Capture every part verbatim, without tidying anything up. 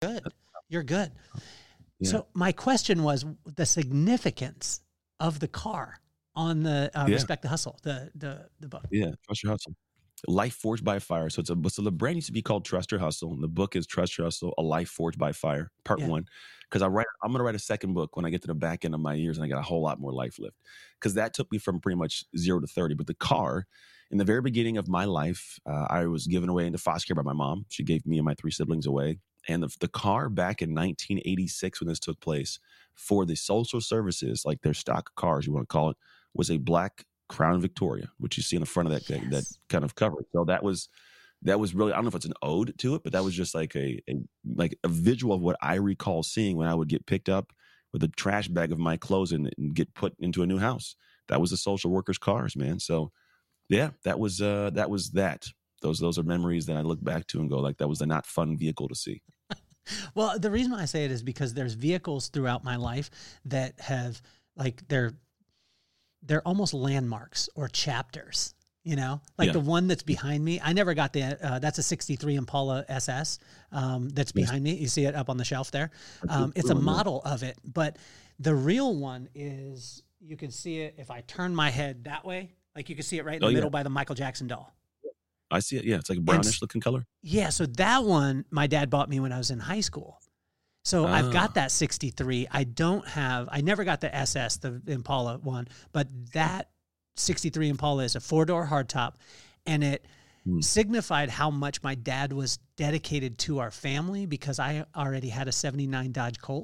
good. You're good. Yeah. So my question was the significance of the car on the uh, Yeah. Respect the Hustle, the the the book. Yeah. Trust Your Hustle. Life Forged by Fire. So it's a so the brand used to be called Trust Your Hustle, and the book is Trust Your Hustle: A Life Forged by Fire, Part Yeah. One. Because I write, I'm gonna write a second book when I get to the back end of my years and I got a whole lot more life left. Because that took me from pretty much zero to thirty. But the car, in the very beginning of my life, uh, I was given away into foster care by my mom. She gave me and my three siblings away. And the, the car back in nineteen eighty-six, when this took place, for the social services, like their stock cars, you want to call it, was a black Crown Victoria, which you see in the front of that Yes. that kind of cover. So that was that was really, I don't know if it's an ode to it, but that was just like a, a like a visual of what I recall seeing when I would get picked up with a trash bag of my clothes and, and get put into a new house. That was the social workers' cars, man. So yeah, that was uh that was that. Those those are memories that I look back to and go like, that was a not fun vehicle to see. Well, the reason why I say it is because there's vehicles throughout my life that have like they're they're almost landmarks or chapters, you know, like Yeah. the one that's behind me. I never got the, uh, that's a sixty-three Impala S S um, that's Yes. behind me. You see it up on the shelf there. That's Um, a it's a cool one, yeah. model of it, but the real one is, you can see it if I turn my head that way, like you can see it right in the Oh, yeah. middle by the Michael Jackson doll. I see it. Yeah, it's like a And brownish s- looking color. Yeah, so that one my dad bought me when I was in high school. So I've Ah. got that sixty-three. I don't have, I never got the S S, the Impala one, but that sixty-three Impala is a four-door hardtop, and it Hmm. signified how much my dad was dedicated to our family because I already had a seventy-nine Dodge Colt.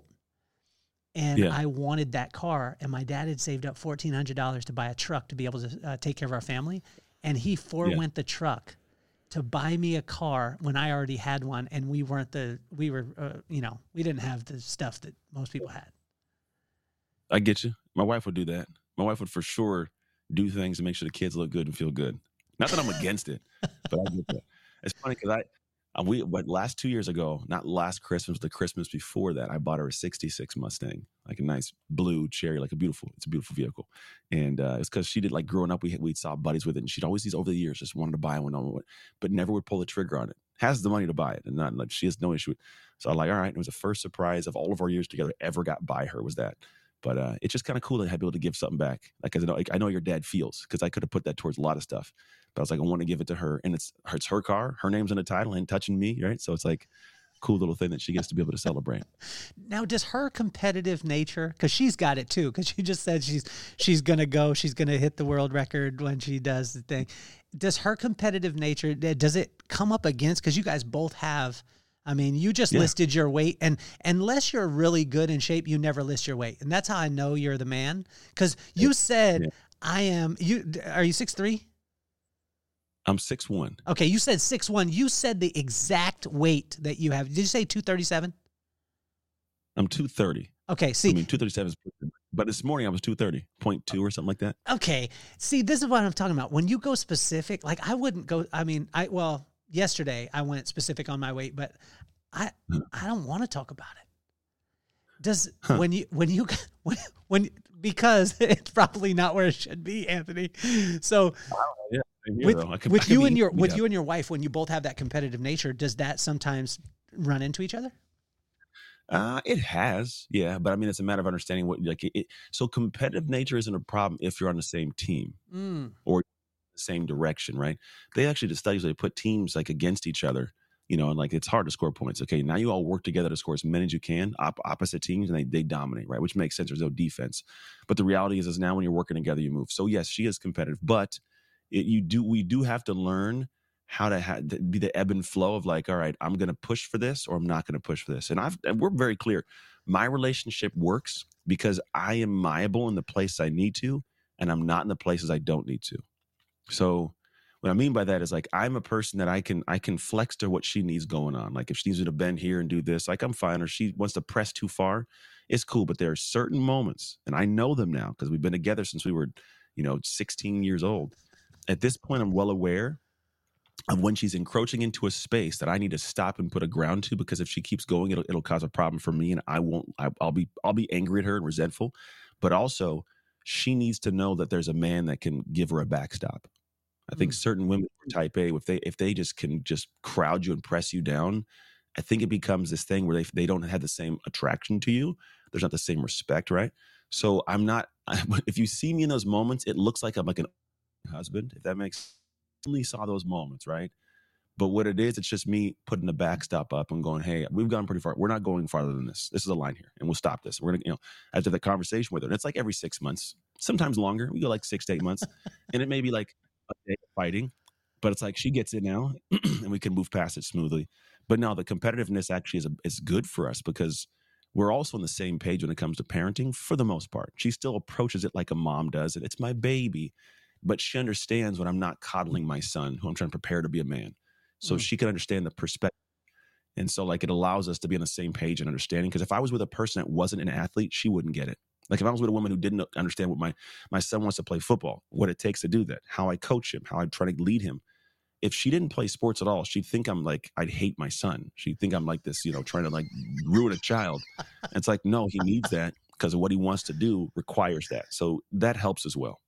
And Yeah. I wanted that car, and my dad had saved up fourteen hundred dollars to buy a truck to be able to uh, take care of our family. And he forewent the truck to buy me a car when I already had one, and we weren't the, we were, uh, you know, we didn't have the stuff that most people had. I get you. My wife would do that. My wife would for sure do things to make sure the kids look good and feel good. Not that I'm against it, but I get that. It's funny because I, uh, we, but last two years ago, not last Christmas, the Christmas before that, I bought her a sixty-six Mustang, like a nice blue cherry, like a beautiful, it's a beautiful vehicle. And uh, it's because she did, like growing up, we we saw buddies with it, and she'd always, these over the years, just wanted to buy one, but never would pull the trigger on it. Has the money to buy it, and not like she has no issue with. So I'm like, all right, it was the first surprise of all of our years together ever got by her was that. But uh, it's just kind of cool to have be able to give something back. Like, 'cause I know, like, I know your dad feels, because I could have put that towards a lot of stuff. But I was like, I want to give it to her. And it's, it's her car. Her name's in the title and touching me, right? So it's like a cool little thing that she gets to be able to celebrate. Now, does her competitive nature, because she's got it too, because she just said she's she's gonna go, she's gonna hit the world record when she does the thing. Does her competitive nature, does it come up against, because you guys both have, I mean, you just Yeah. listed your weight, and unless you're really good in shape, you never list your weight, and that's how I know you're the man. Because you said, Yeah. I am. You are you six three? I'm six one. Okay, you said six one. You said the exact weight that you have. Did you say two thirty-seven? I'm two thirty. Okay, see, I mean, two thirty-seven is, but this morning I was two thirty point two or something like that. okay. See, this is what I'm talking about. When you go specific, like I wouldn't go, I mean, I, well, yesterday I went specific on my weight, but I, I don't want to talk about it. Does, Huh. when you, when you, when, when, because it's probably not where it should be, Anthony. So Yeah. Here, with, though. I could- I with could you be and your, equally with up. you and your wife, when you both have that competitive nature, does that sometimes run into each other? Uh, it has, yeah, but I mean, it's a matter of understanding what like it, it. So competitive nature isn't a problem if you're on the same team Mm. or the same direction, right? They actually did studies where they put teams like against each other, you know, and like it's hard to score points. Okay, now you all work together to score as many as you can, op- opposite teams, and they they dominate, right? Which makes sense. There's no defense, but the reality is, is now when you're working together, you move. So yes, she is competitive, but it, you do we do have to learn how to ha- to be the ebb and flow of like, all right, I'm going to push for this or I'm not going to push for this. And I've, and we're very clear. My relationship works because I am malleable in the place I need to, and I'm not in the places I don't need to. So what I mean by that is like, I'm a person that I can, I can flex to what she needs going on. Like if she needs me to bend here and do this, like I'm fine. Or she wants to press too far, it's cool. But there are certain moments, and I know them now because we've been together since we were, you know, sixteen years old. At this point, I'm well aware of when she's encroaching into a space that I need to stop and put a ground to, because if she keeps going, it'll it'll cause a problem for me, and I won't. I, I'll be I'll be angry at her and resentful. But also, she needs to know that there's a man that can give her a backstop. I think Mm. certain women are type A, if they if they just can just crowd you and press you down, I think it becomes this thing where they they don't have the same attraction to you. There's not the same respect, right? So I'm not. I, if you see me in those moments, it looks like I'm like an husband. If that makes sense. I only saw those moments, right? But what it is, it's just me putting the backstop up and going, hey, we've gone pretty far. We're not going farther than this. This is a line here, and we'll stop this. We're gonna, you know, after the conversation with her, and it's like every six months, sometimes longer. We go like six to eight months, and it may be like a day of fighting, but it's like she gets it now, and we can move past it smoothly. But no, the competitiveness actually is a, is good for us because we're also on the same page when it comes to parenting for the most part. She still approaches it like a mom does, and it's my baby, but she understands when I'm not coddling my son, who I'm trying to prepare to be a man. So mm. she can understand the perspective. And so like it allows us to be on the same page and understanding. Because if I was with a person that wasn't an athlete, she wouldn't get it. Like if I was with a woman who didn't understand what my, my son wants to play football, what it takes to do that, how I coach him, how I try to lead him. If she didn't play sports at all, she'd think I'm like, I'd hate my son. She'd think I'm like this, you know, trying to like ruin a child. And it's like, no, he needs that because of what he wants to do requires that. So that helps as well.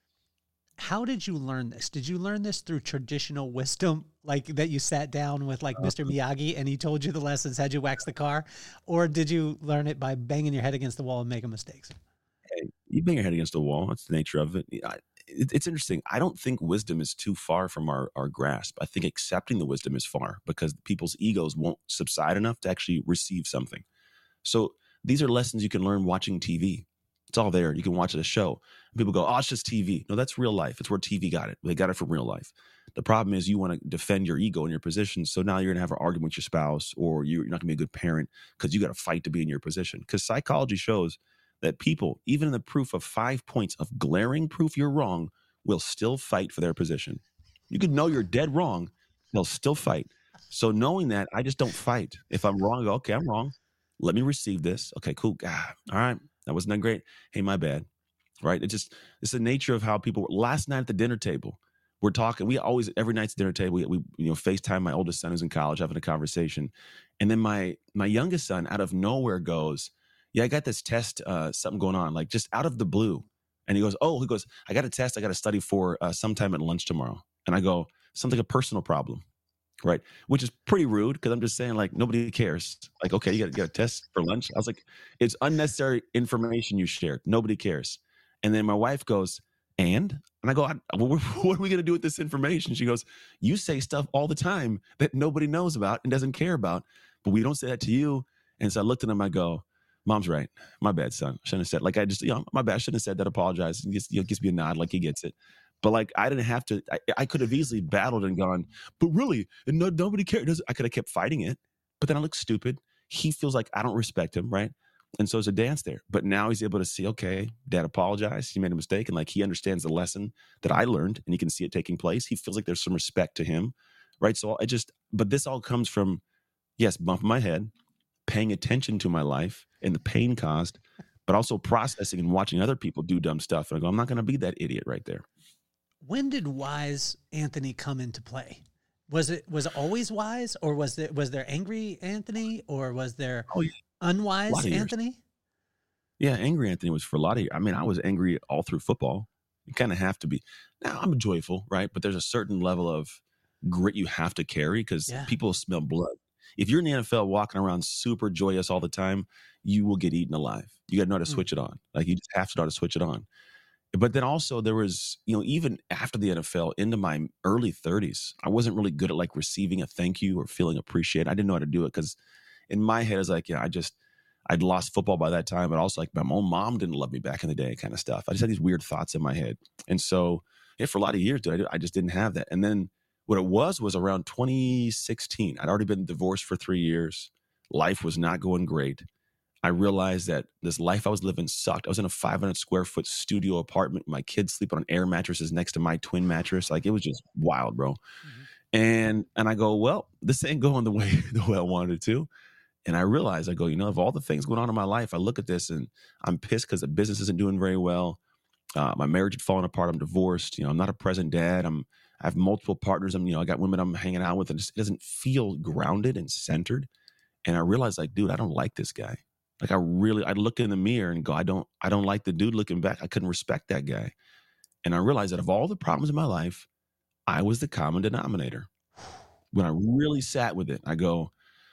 How did you learn this? Did you learn this through traditional wisdom, like that you sat down with like Mister Miyagi and he told you the lessons, had you wax the car? Or did you learn it by banging your head against the wall and making mistakes? Hey, you bang your head against the wall. That's the nature of it. I, it. It's interesting. I don't think wisdom is too far from our, our grasp. I think accepting the wisdom is far because people's egos won't subside enough to actually receive something. So these are lessons you can learn watching T V. It's all there. You can watch it a show. People go, oh, it's just T V. No, that's real life. It's where T V got it. They got it from real life. The problem is you want to defend your ego and your position. So now you're going to have an argument with your spouse or you're not going to be a good parent because you got to fight to be in your position. Because psychology shows that people, even in the proof of five points of glaring proof you're wrong, will still fight for their position. You could know you're dead wrong. They'll still fight. So knowing that, I just don't fight. If I'm wrong, I go, okay, I'm wrong. Let me receive this. Okay, cool. Ah, all right. That wasn't that great. Hey, my bad. Right? It just, it's the nature of how people were. Last night at the dinner table, we're talking, we always, every night's dinner table, we, we you know, FaceTime my oldest son who's in college having a conversation. And then my, my youngest son out of nowhere goes, yeah, I got this test, uh, something going on, like just out of the blue. And he goes, oh, he goes, I got a test I got to study for uh, sometime at lunch tomorrow. And I go, something, a personal problem. Right. Which is pretty rude because I'm just saying like, nobody cares. Like, okay, you got, you got a test for lunch. I was like, it's unnecessary information you shared. Nobody cares. And then my wife goes, and? And I go, I, what are we going to do with this information? She goes, you say stuff all the time that nobody knows about and doesn't care about, but we don't say that to you. And so I looked at him, I go, Mom's right. My bad, son. I shouldn't have said, like, I just, you know, my bad. I shouldn't have said that. Apologize. He gets, you know, gives me a nod like he gets it. But like, I didn't have to, I, I could have easily battled and gone, but really, and no, nobody cares. I could have kept fighting it, but then I look stupid. He feels like I don't respect him, right? And so it's a dance there. But now he's able to see, okay, Dad apologized. He made a mistake. And like, he understands the lesson that I learned and he can see it taking place. He feels like there's some respect to him, right? So I just, but this all comes from, yes, bumping my head, paying attention to my life and the pain caused, but also processing and watching other people do dumb stuff. And I go, I'm not going to be that idiot right there. When did wise Anthony come into play? Was it was it always wise, or was it was there angry Anthony, or was there oh, yeah. unwise Anthony? Yeah, angry Anthony was for a lot of years. I mean, I was angry all through football. You kind of have to be. Now I'm joyful, right? But there's a certain level of grit you have to carry because yeah. people smell blood. If you're in the N F L walking around super joyous all the time, you will get eaten alive. You got to know how to switch mm. it on. Like you just have to know how to switch it on. But then also there was, you know, even after the N F L into my early thirties, I wasn't really good at like receiving a thank you or feeling appreciated. I didn't know how to do it because in my head, I was like, yeah, I just, I'd lost football by that time. But also like my own mom didn't love me back in the day kind of stuff. I just had these weird thoughts in my head. And so yeah, for a lot of years, dude, I, I just didn't have that. And then what it was, was around twenty sixteen. I'd already been divorced for three years. Life was not going great. I realized that this life I was living sucked. I was in a five hundred square foot studio apartment. My kids sleep on air mattresses next to my twin mattress. Like it was just wild, bro. Mm-hmm. And and I go, well, this ain't going the way the way I wanted it to. And I realized, I go, you know, of all the things going on in my life, I look at this and I'm pissed because the business isn't doing very well. Uh, my marriage had fallen apart. I'm divorced. You know, I'm not a present dad. I'm I have multiple partners. I'm, you know, I got women I'm hanging out with, and it doesn't feel grounded and centered. And I realized, like, dude, I don't like this guy. Like I really, I'd look in the mirror and go, I don't, I don't like the dude looking back. I couldn't respect that guy. And I realized that of all the problems in my life, I was the common denominator. When I really sat with it, I go,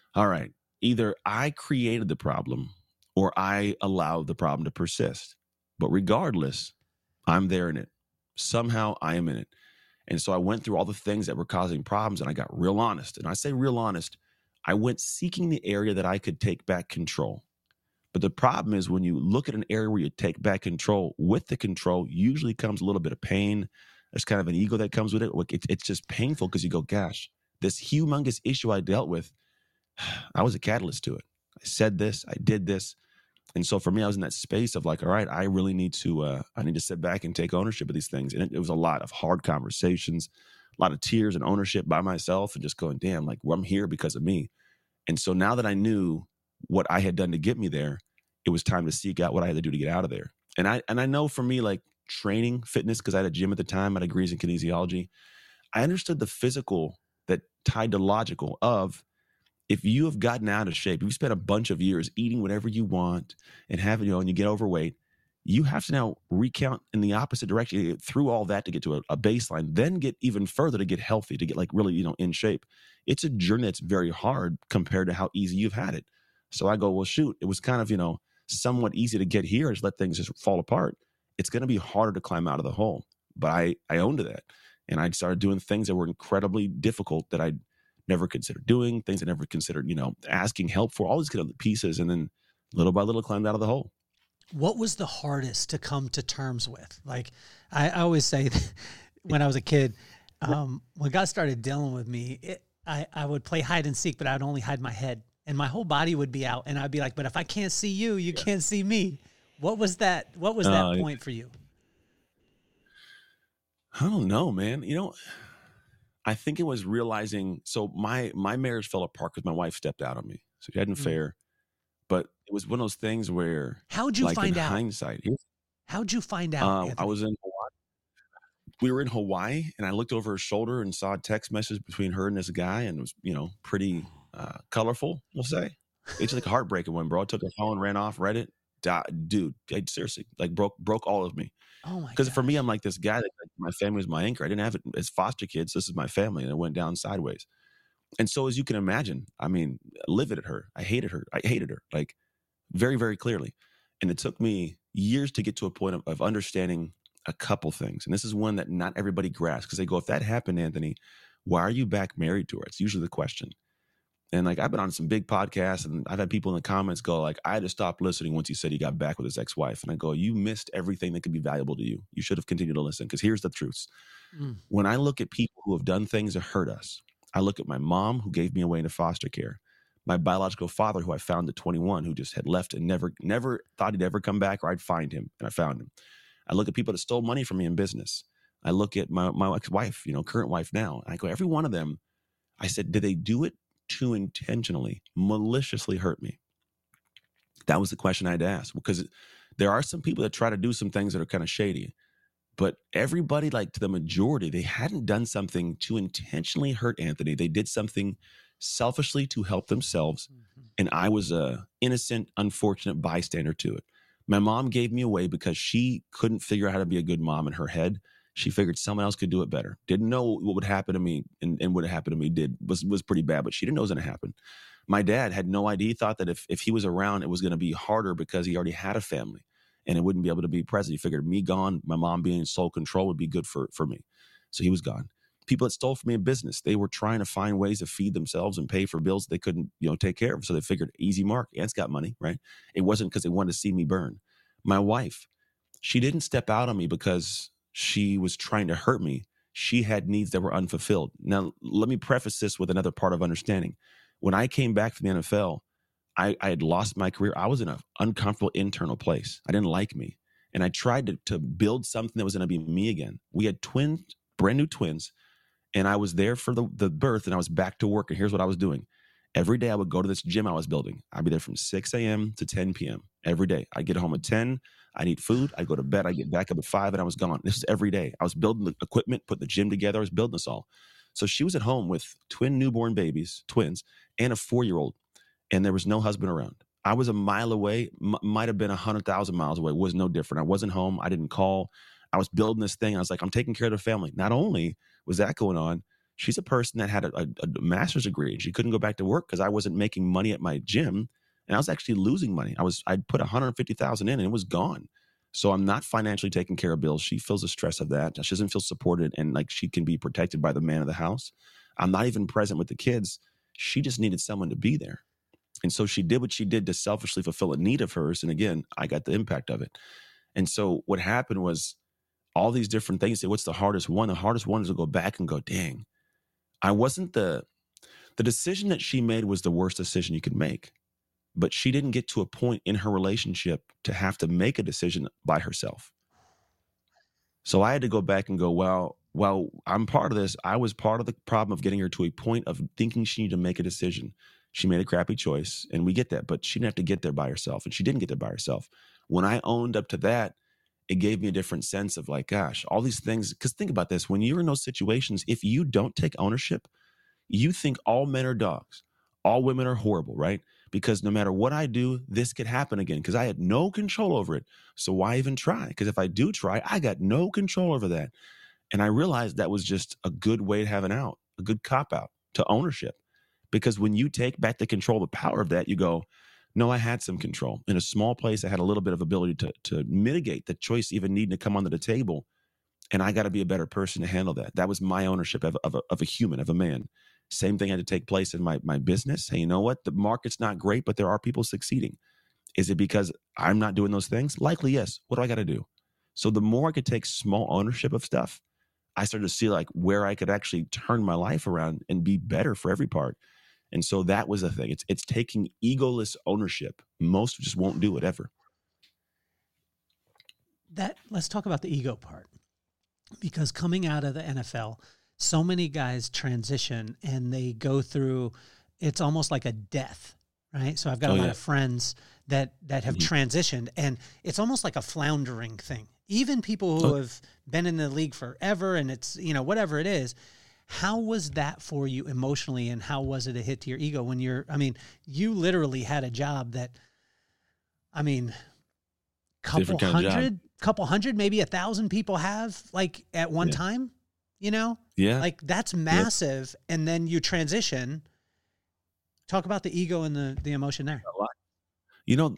all right, either I created the problem or I allowed the problem to persist. But regardless, I'm there in it. Somehow I am in it. And so I went through all the things that were causing problems and I got real honest. And I say real honest, I went seeking the area that I could take back control. But the problem is when you look at an area where you take back control, with the control usually comes a little bit of pain. There's kind of an ego that comes with it. It's just painful because you go, gosh, this humongous issue I dealt with, I was a catalyst to it. I said this, I did this. And so for me, I was in that space of like, all right, I really need to, uh, I need to sit back and take ownership of these things. And it, it was a lot of hard conversations, a lot of tears and ownership by myself and just going, damn, like well, I'm here because of me. And so now that I knew what I had done to get me there, it was time to seek out what I had to do to get out of there. And I, and I know for me, like training fitness, because I had a gym at the time, I had degrees in kinesiology. I understood the physical that tied to logical of, if you have gotten out of shape, you've spent a bunch of years eating whatever you want and having, you know, and you get overweight, you have to now recount in the opposite direction through all that to get to a, a baseline, then get even further to get healthy, to get like really, you know, in shape. It's a journey that's very hard compared to how easy you've had it. So I go, well, shoot, it was kind of, you know, somewhat easy to get here. Just let things just fall apart. It's going to be harder to climb out of the hole. But I, I owned to that. And I started doing things that were incredibly difficult that I'd never considered doing, things I never considered, you know, asking help for, all these kind of pieces. And then little by little climbed out of the hole. What was the hardest to come to terms with? Like I, I always say that when I was a kid, um, when God started dealing with me, it, I, I would play hide and seek, but I'd only hide my head and my whole body would be out. And I'd be like, but if I can't see you, you yeah. can't see me. What was that? What was that uh, point for you? I don't know, man. You know, I think it was realizing, so my my marriage fell apart because my wife stepped out on me. So she had an affair. Mm. But it was one of those things where, how'd you like find in out? hindsight, how'd you find out? Uh, I was in Hawaii. We were in Hawaii, and I looked over her shoulder and saw a text message between her and this guy, and it was, you know, pretty uh, colorful, we'll say. It's like a heartbreaking one, bro. I took her phone, ran off, read it. Dude, I, seriously, like broke broke all of me. Oh my! Because for me, I'm like this guy that like, my family was my anchor. I didn't have it as foster kids. This is my family, and it went down sideways. And so, as you can imagine, I mean, livid at her. I hated her. I hated her, like very, very clearly. And it took me years to get to a point of, of understanding a couple things. And this is one that not everybody grasps, because they go, if that happened, Anthony, why are you back married to her? It's usually the question. And like, I've been on some big podcasts and I've had people in the comments go like, I had to stop listening once he said he got back with his ex-wife. And I go, you missed everything that could be valuable to you. You should have continued to listen, because here's the truth. Mm. When I look at people who have done things that hurt us, I look at my mom, who gave me away into foster care, my biological father, who I found at twenty-one, who just had left and never, never thought he'd ever come back or I'd find him, and I found him. I look at people that stole money from me in business. I look at my, my ex-wife, you know, current wife now, and I go, every one of them, I said, did they do it to intentionally, maliciously hurt me? That was the question I had to ask, because there are some people that try to do some things that are kind of shady, but everybody, like to the majority, they hadn't done something to intentionally hurt Anthony. They did something selfishly to help themselves. Mm-hmm. And I was a innocent, unfortunate bystander to it. My mom gave me away because she couldn't figure out how to be a good mom in her head. She figured someone else could do it better. Didn't know what would happen to me, and, and what happened to me did was was pretty bad, but she didn't know it was going to happen. My dad had no idea. He thought that if, if he was around, it was going to be harder because he already had a family and it wouldn't be able to be present. He figured me gone, my mom being in sole control would be good for, for me. So he was gone. People that stole from me in business, they were trying to find ways to feed themselves and pay for bills they couldn't, you know, take care of. So they figured, easy mark, Ant's got money, right? It wasn't because they wanted to see me burn. My wife, she didn't step out on me because she was trying to hurt me. She had needs that were unfulfilled. Now, let me preface this with another part of understanding. When I came back from the N F L, I, I had lost my career. I was in an uncomfortable internal place. I didn't like me. And I tried to, to build something that was going to be me again. We had twins, brand new twins. And I was there for the, the birth, and I was back to work. And here's what I was doing. Every day I would go to this gym I was building. I'd be there from six a.m. to ten p.m. every day. I'd get home at ten. I'd eat food. I'd go to bed. I'd get back up at five, and I was gone. This is every day. I was building the equipment, put the gym together. I was building this all. So she was at home with twin newborn babies, twins, and a four-year-old, and there was no husband around. I was a mile away, m- might have been one hundred thousand miles away. It was no different. I wasn't home. I didn't call. I was building this thing. I was like, I'm taking care of the family. Not only was that going on, She's a person that had a, a, a master's degree and she couldn't go back to work because I wasn't making money at my gym and I was actually losing money. I was, I'd put one hundred fifty thousand in and it was gone. So I'm not financially taking care of bills. She feels the stress of that. She doesn't feel supported and like she can be protected by the man of the house. I'm not even present with the kids. She just needed someone to be there. And so she did what she did to selfishly fulfill a need of hers. And again, I got the impact of it. And so what happened was all these different things. What's the hardest one? The hardest one is to go back and go, dang, I wasn't the, the decision that she made was the worst decision you could make. But she didn't get to a point in her relationship to have to make a decision by herself. So I had to go back and go, well, well, I'm part of this. I was part of the problem of getting her to a point of thinking she needed to make a decision. She made a crappy choice and we get that, but she didn't have to get there by herself and she didn't get there by herself. When I owned up to that, it gave me a different sense of like, gosh, all these things. Because think about this, when you're in those situations, if you don't take ownership, you think all men are dogs, all women are horrible, right? Because no matter what I do, this could happen again because I had no control over it. So why even try? Because if I do try, I got no control over that. And I realized that was just a good way to have an out, a good cop out to ownership. Because when you take back the control, the power of that, you go, no, I had some control. In a small place, I had a little bit of ability to, to mitigate the choice even needing to come onto the table. And I got to be a better person to handle that. That was my ownership of, of, a, of a human, of a man. Same thing had to take place in my, my business. Hey, you know what? The market's not great, but there are people succeeding. Is it because I'm not doing those things? Likely, yes. What do I got to do? So the more I could take small ownership of stuff, I started to see like where I could actually turn my life around and be better for every part. And so that was the thing. It's it's taking egoless ownership. Most just won't do it ever. That let's talk about the ego part, because coming out of the N F L, so many guys transition and they go through. It's almost like a death, right? So I've got oh, a lot yeah. of friends that that have mm-hmm. transitioned, and it's almost like a floundering thing. Even people who oh. have been in the league forever, and it's you know whatever it is. How was that for you emotionally, and how was it a hit to your ego when you're, I mean, you literally had a job that, I mean, couple hundred, couple hundred, maybe a thousand people have like at one yeah. time, you know? Yeah. Like that's massive. Yeah. And then you transition. Talk about the ego and the, the emotion there. You know,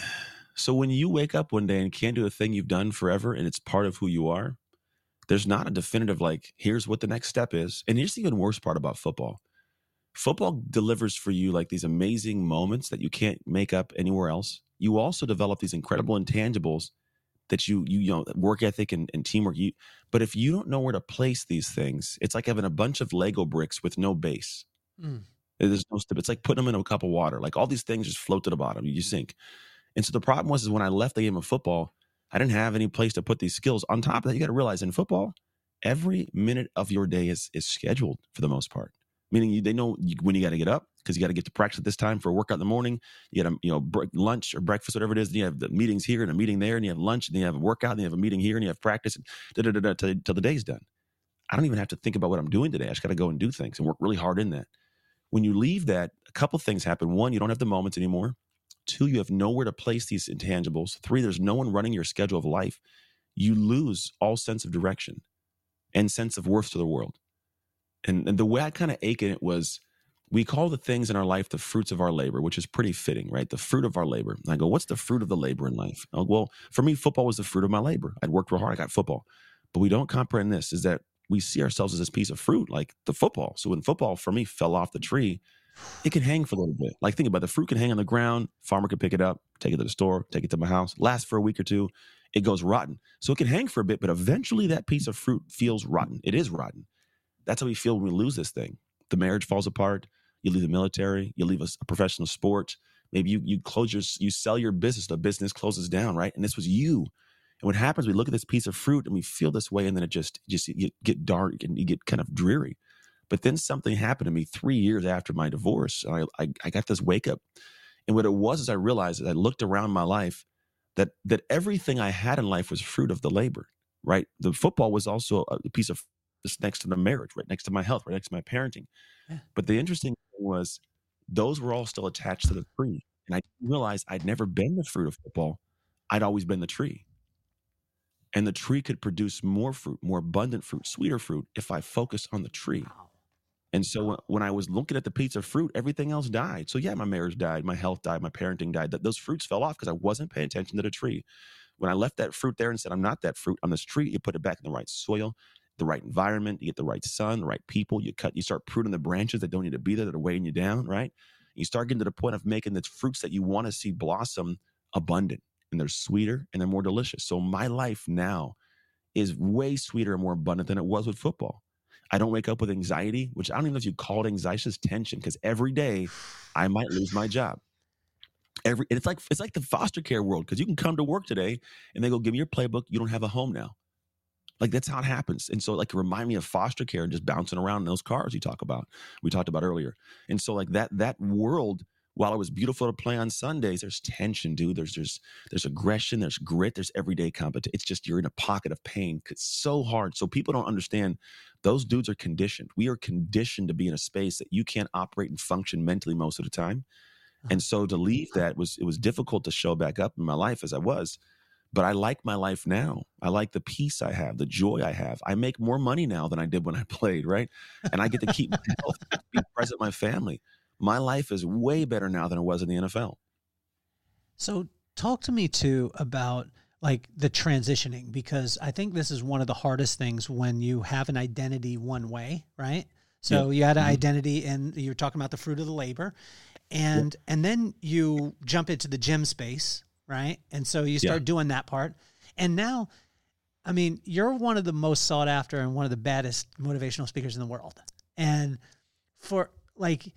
so when you wake up one day and can't do a thing you've done forever and it's part of who you are, there's not a definitive, like, here's what the next step is. And here's the even worse part about football. Football delivers for you like these amazing moments that you can't make up anywhere else. You also develop these incredible intangibles that you, you, you know, work ethic and, and teamwork. You, but if you don't know where to place these things, it's like having a bunch of Lego bricks with no base. Mm. There's no step. It's like putting them in a cup of water. Like all these things just float to the bottom. You sink. And so the problem was is when I left the game of football, I didn't have any place to put these skills. On top of that, you got to realize in football, every minute of your day is is scheduled for the most part. Meaning you, they know you, when you got to get up because you got to get to practice at this time for a workout in the morning. You got to, you know, break, lunch or breakfast, whatever it is. And you have the meetings here and a meeting there, and you have lunch, and you have a workout, and you have a meeting here, and you have practice, and da da da da till, till the day's done. I don't even have to think about what I'm doing today. I just got to go and do things and work really hard in that. When you leave that, a couple things happen. One, you don't have the moments anymore. Two, you have nowhere to place these intangibles. Three, there's no one running your schedule of life. You lose all sense of direction and sense of worth to the world. And, and the way I kind of ache in it was, we call the things in our life the fruits of our labor, which is pretty fitting, right? The fruit of our labor. And I go, what's the fruit of the labor in life? Oh, well, for me, football was the fruit of my labor. I'd worked real hard. I got football. But we don't comprehend this, is that we see ourselves as this piece of fruit, like the football. So when football, for me, fell off the tree, it can hang for a little bit. Like think about it. The fruit can hang on the ground. Farmer can pick it up, take it to the store, take it to my house, last for a week or two. It goes rotten. So it can hang for a bit, but eventually that piece of fruit feels rotten. It is rotten. That's how we feel when we lose this thing. The marriage falls apart. You leave the military. You leave a, a professional sport. Maybe you you close your, you sell your business. The business closes down, right? And this was you. And what happens, we look at this piece of fruit and we feel this way, and then it just, just you get dark and you get kind of dreary. But then something happened to me three years after my divorce. And I, I, I got this wake up. And what it was is I realized as I looked around my life that that everything I had in life was fruit of the labor, right? The football was also a piece of just next to the marriage, right next to my health, right next to my parenting. Yeah. But the interesting thing was those were all still attached to the tree. And I realized I'd never been the fruit of football. I'd always been the tree. And the tree could produce more fruit, more abundant fruit, sweeter fruit if I focused on the tree. Wow. And so when I was looking at the piece of fruit, everything else died. So yeah, my marriage died, my health died, my parenting died. Th- Those fruits fell off because I wasn't paying attention to the tree. When I left that fruit there and said, I'm not that fruit, I'm this tree, you put it back in the right soil, the right environment, you get the right sun, the right people, you cut, you start pruning the branches that don't need to be there, that are weighing you down, right? You start getting to the point of making the fruits that you want to see blossom abundant, and they're sweeter and they're more delicious. So my life now is way sweeter and more abundant than it was with football. I don't wake up with anxiety, which I don't even know if you call it anxiety, it's just tension, because every day I might lose my job. Every and it's like it's like the foster care world, because you can come to work today and they go, give me your playbook, you don't have a home now. Like, that's how it happens. And so, like, remind me of foster care and just bouncing around in those cars you talk about, we talked about earlier. And so, like, that that world, while it was beautiful to play on Sundays, there's tension, dude. There's there's there's aggression, there's grit, there's everyday competition. It's just you're in a pocket of pain. It's so hard. So people don't understand, those dudes are conditioned. We are conditioned to be in a space that you can't operate and function mentally most of the time. And so to leave that was, it was difficult to show back up in my life as I was. But I like my life now. I like the peace I have, the joy I have. I make more money now than I did when I played, right? And I get to keep my health, be present with my family. My life is way better now than it was in the N F L. So talk to me too about like the transitioning, because I think this is one of the hardest things when you have an identity one way, right? So Yeah. you had an Mhm. identity and you're talking about the fruit of the labor, and Yeah. and then you jump into the gym space, right? And so you Yeah. start doing that part. And now, I mean, you're one of the most sought after and one of the baddest motivational speakers in the world. And for like,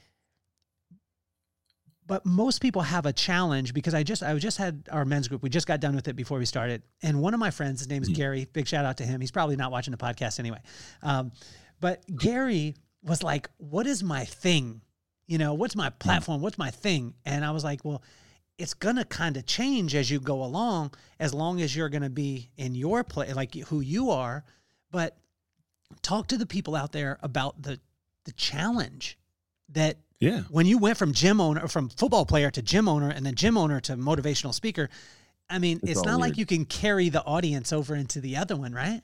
but most people have a challenge, because I just, I just had our men's group. We just got done with it before we started. And one of my friends, his name is Mhm. Gary, big shout out to him. He's probably not watching the podcast anyway. Um, but Gary was like, what is my thing? You know, what's my platform? What's my thing? And I was like, well, it's going to kind of change as you go along, as long as you're going to be in your place, like who you are. But talk to the people out there about the, the challenge that Yeah. when you went from gym owner, from football player to gym owner, and then gym owner to motivational speaker. I mean, It's it's, all not like weird. you can carry the audience over into the other one, right?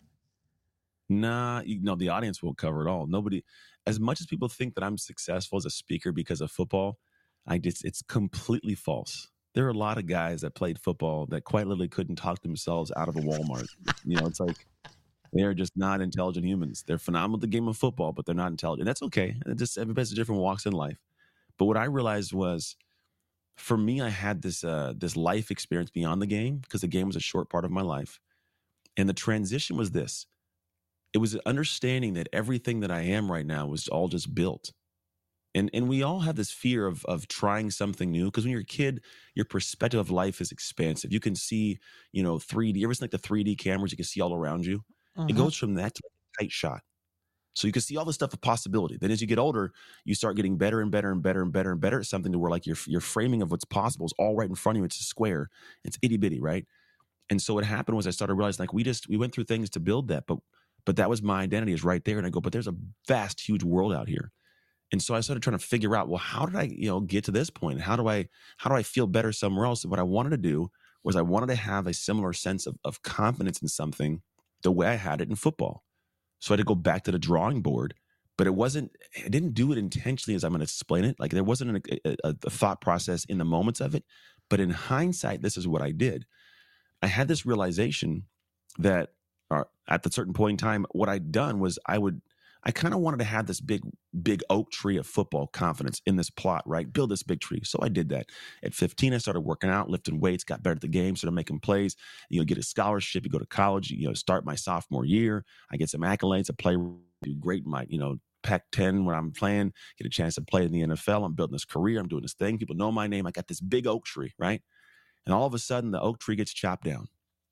Nah, you know, the audience will cover it all. Nobody, as much as people think that I'm successful as a speaker because of football, I just, it's completely false. There are a lot of guys that played football that quite literally couldn't talk themselves out of a Walmart. You know, it's like, they're just not intelligent humans. They're phenomenal at the game of football, but they're not intelligent. That's okay. It just, everybody's different walks in life. But what I realized was, for me, I had this uh, this life experience beyond the game, because the game was a short part of my life. And the transition was this. It was understanding that everything that I am right now was all just built. And and we all have this fear of of trying something new, because when you're a kid, your perspective of life is expansive. You can see, you know, three D. You ever seen like the three D cameras you can see all around you? It Uh-huh. goes from that to like a tight shot. So you can see all the stuff of possibility. Then as you get older, you start getting better and better and better and better and better at something, to where like your your framing of what's possible is all right in front of you. It's a square. It's itty bitty, right? And so what happened was, I started realizing, like, we just we went through things to build that, but but that was my identity, is right there. And I go, but there's a vast, huge world out here. And so I started trying to figure out, well, how did I, you know, get to this point? How do I how do I feel better somewhere else? And what I wanted to do was, I wanted to have a similar sense of of confidence in something the way I had it in football. So I had to go back to the drawing board, but it wasn't, I didn't do it intentionally as I'm going to explain it. Like, there wasn't a, a, a thought process in the moments of it, but in hindsight, this is what I did. I had this realization that uh, at the certain point in time, what I'd done was, I would, I kind of wanted to have this big, big oak tree of football confidence in this plot, right? Build this big tree. So I did that. At fifteen, I started working out, lifting weights, got better at the game, started making plays. You know, get a scholarship, you go to college, you know, start my sophomore year. I get some accolades. I play, do great in my, you know, Pac ten when I'm playing, get a chance to play in the N F L. I'm building this career. I'm doing this thing. People know my name. I got this big oak tree, right? And all of a sudden, the oak tree gets chopped down.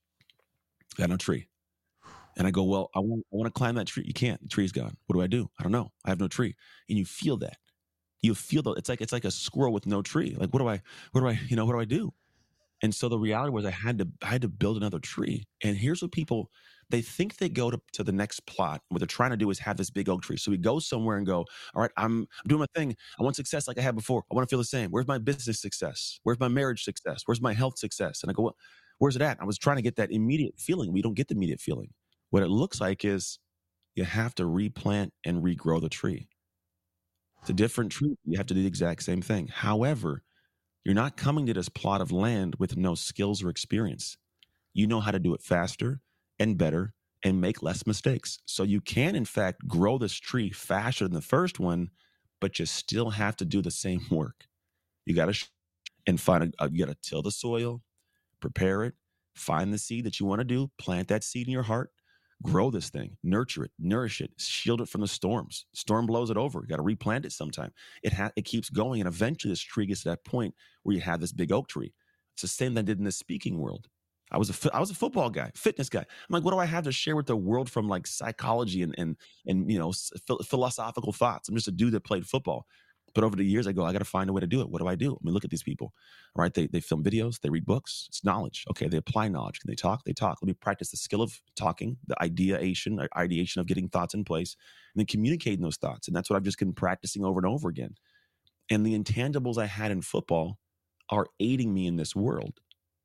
Got no tree. And I go, well, I want, I want to climb that tree. You can't. The tree's gone. What do I do? I don't know. I have no tree. And you feel that. You feel that. It's like it's like a squirrel with no tree. Like, what do I, what do I, you know, what do I do? And so the reality was, I had to, I had to build another tree. And here's what people, they think they go to, to the next plot. What they're trying to do is have this big oak tree. So we go somewhere and go, all right, I'm, I'm doing my thing. I want success like I had before. I want to feel the same. Where's my business success? Where's my marriage success? Where's my health success? And I go, well, where's it at? I was trying to get that immediate feeling. We don't get the immediate feeling. What it looks like is, you have to replant and regrow the tree. It's a different tree. You have to do the exact same thing. However, you're not coming to this plot of land with no skills or experience. You know how to do it faster and better and make less mistakes. So you can, in fact, grow this tree faster than the first one, but you still have to do the same work. You got to sh- and find a, you got to till the soil, prepare it, find the seed that you want to do, plant that seed in your heart, grow this thing, nurture it, nourish it, shield it from the storms. Storm blows it over. You got to replant it sometime. It ha- it keeps going, and eventually this tree gets to that point where you have this big oak tree. It's the same that I did in the speaking world. I was a I was a football guy, fitness guy. I'm like, what do I have to share with the world from like psychology and and and you know philosophical thoughts? I'm just a dude that played football. But over the years, I go, I got to find a way to do it. What do I do? I mean, look at these people, all right? They they film videos, they read books. It's knowledge. Okay, they apply knowledge. Can they talk? They talk. Let me practice the skill of talking, the ideation, or ideation of getting thoughts in place, and then communicating those thoughts. And that's what I've just been practicing over and over again. And the intangibles I had in football are aiding me in this world.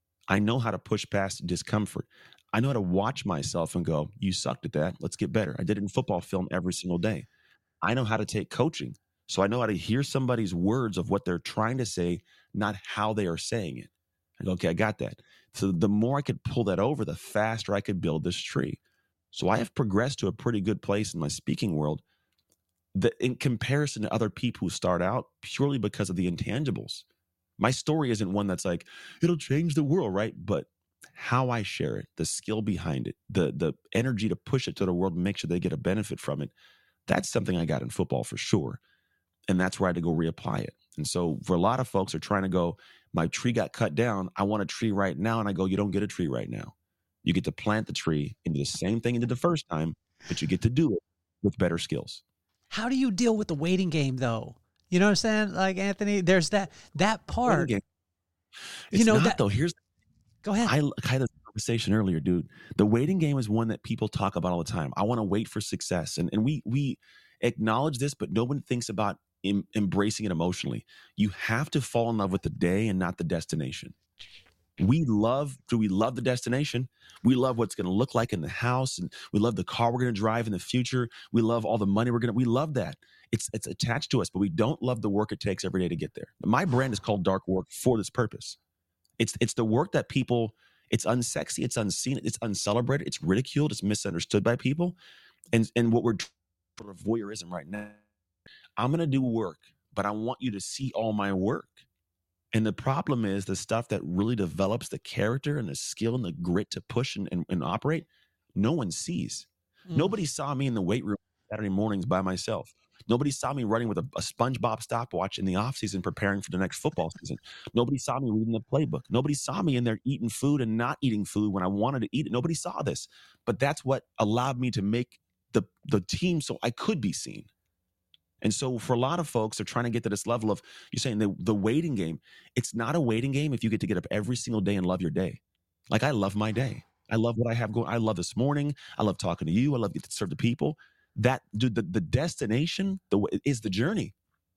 I know how to push past discomfort. I know how to watch myself and go, you sucked at that. Let's get better. I did it in football film every single day. I know how to take coaching. So I know how to hear somebody's words of what they're trying to say, not how they are saying it. I go, okay, I got that. So the more I could pull that over, the faster I could build this tree. So I have progressed to a pretty good place in my speaking world that in comparison to other people who start out purely because of the intangibles. My story isn't one that's like, it'll change the world, right? But how I share it, the skill behind it, the the energy to push it to the world and make sure they get a benefit from it, that's something I got in football for sure. And that's where I had to go reapply it. And so for a lot of folks are trying to go, my tree got cut down. I want a tree right now. And I go, you don't get a tree right now. You get to plant the tree and do the same thing you did the first time, but you get to do it with better skills. How do you deal with the waiting game though? You know what I'm saying? Like, Anthony, there's that, that part. It's you know, not that, though. Here's, go ahead. I, I had this conversation earlier, dude. The waiting game is one that people talk about all the time. I want to wait for success. And, and we, we acknowledge this, but no one thinks about em, embracing it emotionally. You have to fall in love with the day and not the destination. We love, do we love the destination? We love what's going to look like in the house, and we love the car we're going to drive in the future. We love all the money we're going to, we love that. It's it's attached to us, but we don't love the work it takes every day to get there. My brand is called Dark Work for this purpose. It's it's the work that people, it's unsexy, it's unseen, it's uncelebrated, it's ridiculed, it's misunderstood by people. And and what we're sort of voyeurism right now. I'm going to do work, but I want you to see all my work. And the problem is the stuff that really develops the character and the skill and the grit to push and, and, and operate, no one sees. Mm. Nobody saw me in the weight room Saturday mornings by myself. Nobody saw me running with a, a SpongeBob stopwatch in the offseason preparing for the next football season. Nobody saw me reading the playbook. Nobody saw me in there eating food and not eating food when I wanted to eat it. Nobody saw this. But that's what allowed me to make the, the team so I could be seen. And so for a lot of folks, they're trying to get to this level of, you're saying the, the waiting game. It's not a waiting game if you get to get up every single day and love your day. Like I love my day. I love what I have going. I love this morning. I love talking to you. I love getting to serve the people. That, dude, the, the destination the, is the journey.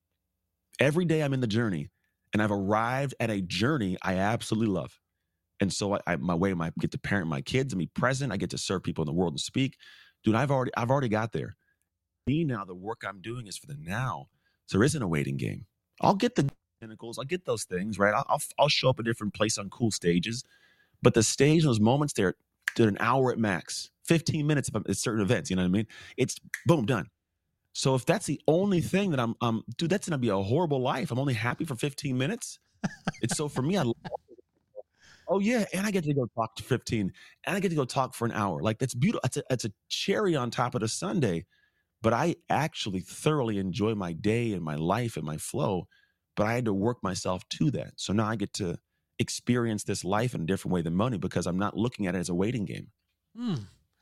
Every day I'm in the journey, and I've arrived at a journey I absolutely love. And so I, I my way, I get to parent my kids and be present. I get to serve people in the world and speak. Dude, I've already, I've already got there. Me now, the work I'm doing is for the now. So there isn't a waiting game. I'll get the pinnacles. I'll get those things, right? I'll, I'll, I'll show up a different place on cool stages. But the stage, those moments there, did an hour at max, fifteen minutes at certain events, you know what I mean? It's boom, done. So if that's the only thing that I'm, um, dude, that's going to be a horrible life. I'm only happy for fifteen minutes. It's so for me, I love it. Oh yeah, and I get to go talk to fifteen, and I get to go talk for an hour. Like that's beautiful. It's a, it's a cherry on top of the sundae. But I actually thoroughly enjoy my day and my life and my flow. But I had to work myself to that. So now I get to experience this life in a different way than money because I'm not looking at it as a waiting game. Mm.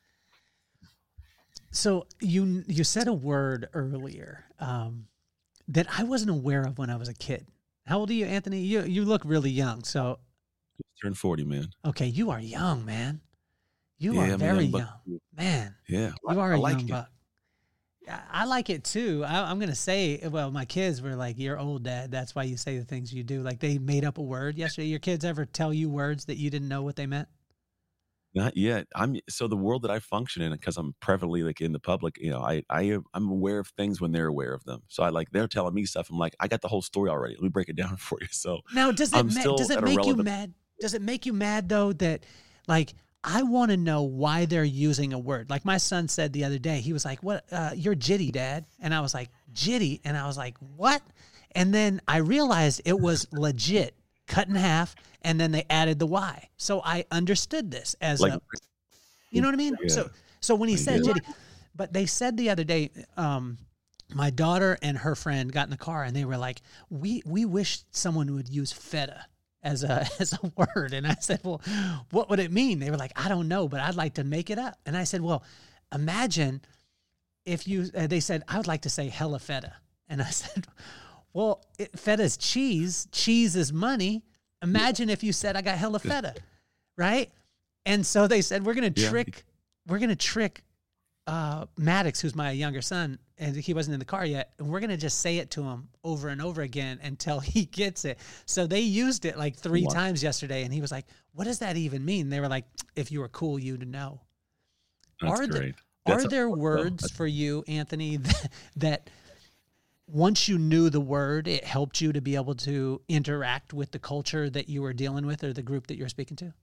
So you you said a word earlier um, that I wasn't aware of when I was a kid. How old are you, Anthony? You you look really young. So just turned forty, man. Okay, you are young, man. You yeah, are I'm very young, young, man. Yeah, you are I a like young it. buck. I like it too. I, I'm going to say, well, my kids were like, you're old, Dad. That's why you say the things you do. Like they made up a word yesterday. Your kids ever tell you words that you didn't know what they meant? Not yet. I'm so the world that I function in, because I'm prevalently like in the public, you know, I I am I'm aware of things when they're aware of them. So I like they're telling me stuff. I'm like, I got the whole story already. Let me break it down for you. So Now, does it I'm ma- does still it at a make you relevant. mad? Does it make you mad though that like I want to know why they're using a word? Like my son said the other day, he was like, "What? Uh, you're jitty, Dad," and I was like, "Jitty," and I was like, "What?" And then I realized it was legit, cut in half, and then they added the Y. So I understood this as Like, a, you know what I mean? yeah, So so when he I said get it. jitty, but they said the other day, um, my daughter and her friend got in the car and they were like, we we wish someone would use feta as a as a word. And I said, well, what would it mean? They were like, I don't know, but I'd like to make it up. And I said, well, imagine if you, uh, they said, I would like to say hella feta. And I said, well, it, feta's cheese. Cheese is money. Imagine if you said I got hella feta, right? And so they said, we're going to Yeah. trick, we're going to trick uh, Maddox, who's my younger son, and he wasn't in the car yet. And we're going to just say it to him over and over again until he gets it. So they used it like three Wow. times yesterday. And he was like, what does that even mean? They were like, if you were cool, you'd know. That's Are great. there, That's are a- there oh, words for you, Anthony, that, that once you knew the word, it helped you to be able to interact with the culture that you were dealing with or the group that you're speaking to?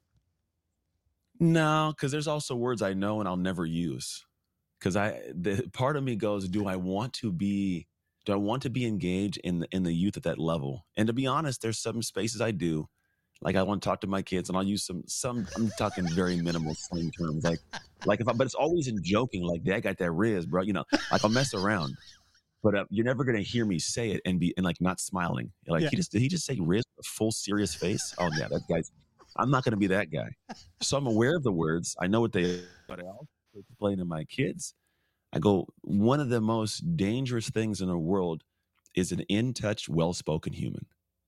No, because there's also words I know and I'll never use. Because I, the part of me goes, do I want to be, do I want to be engaged in the in the youth at that level? And to be honest, there's some spaces I do, like I want to talk to my kids, and I'll use some some. I'm talking very minimal slang terms, like like if I, but it's always in joking, like Dad got that Riz, bro. You know, like I'll mess around, but uh, you're never gonna hear me say it and be and like not smiling. You're like Yeah. he just did he just say Riz with a full serious face? Oh yeah, that guy's. I'm not gonna be that guy. So I'm aware of the words. I know what they. But I also explain to my kids. I go, one of the most dangerous things in the world is an in touch, well spoken human.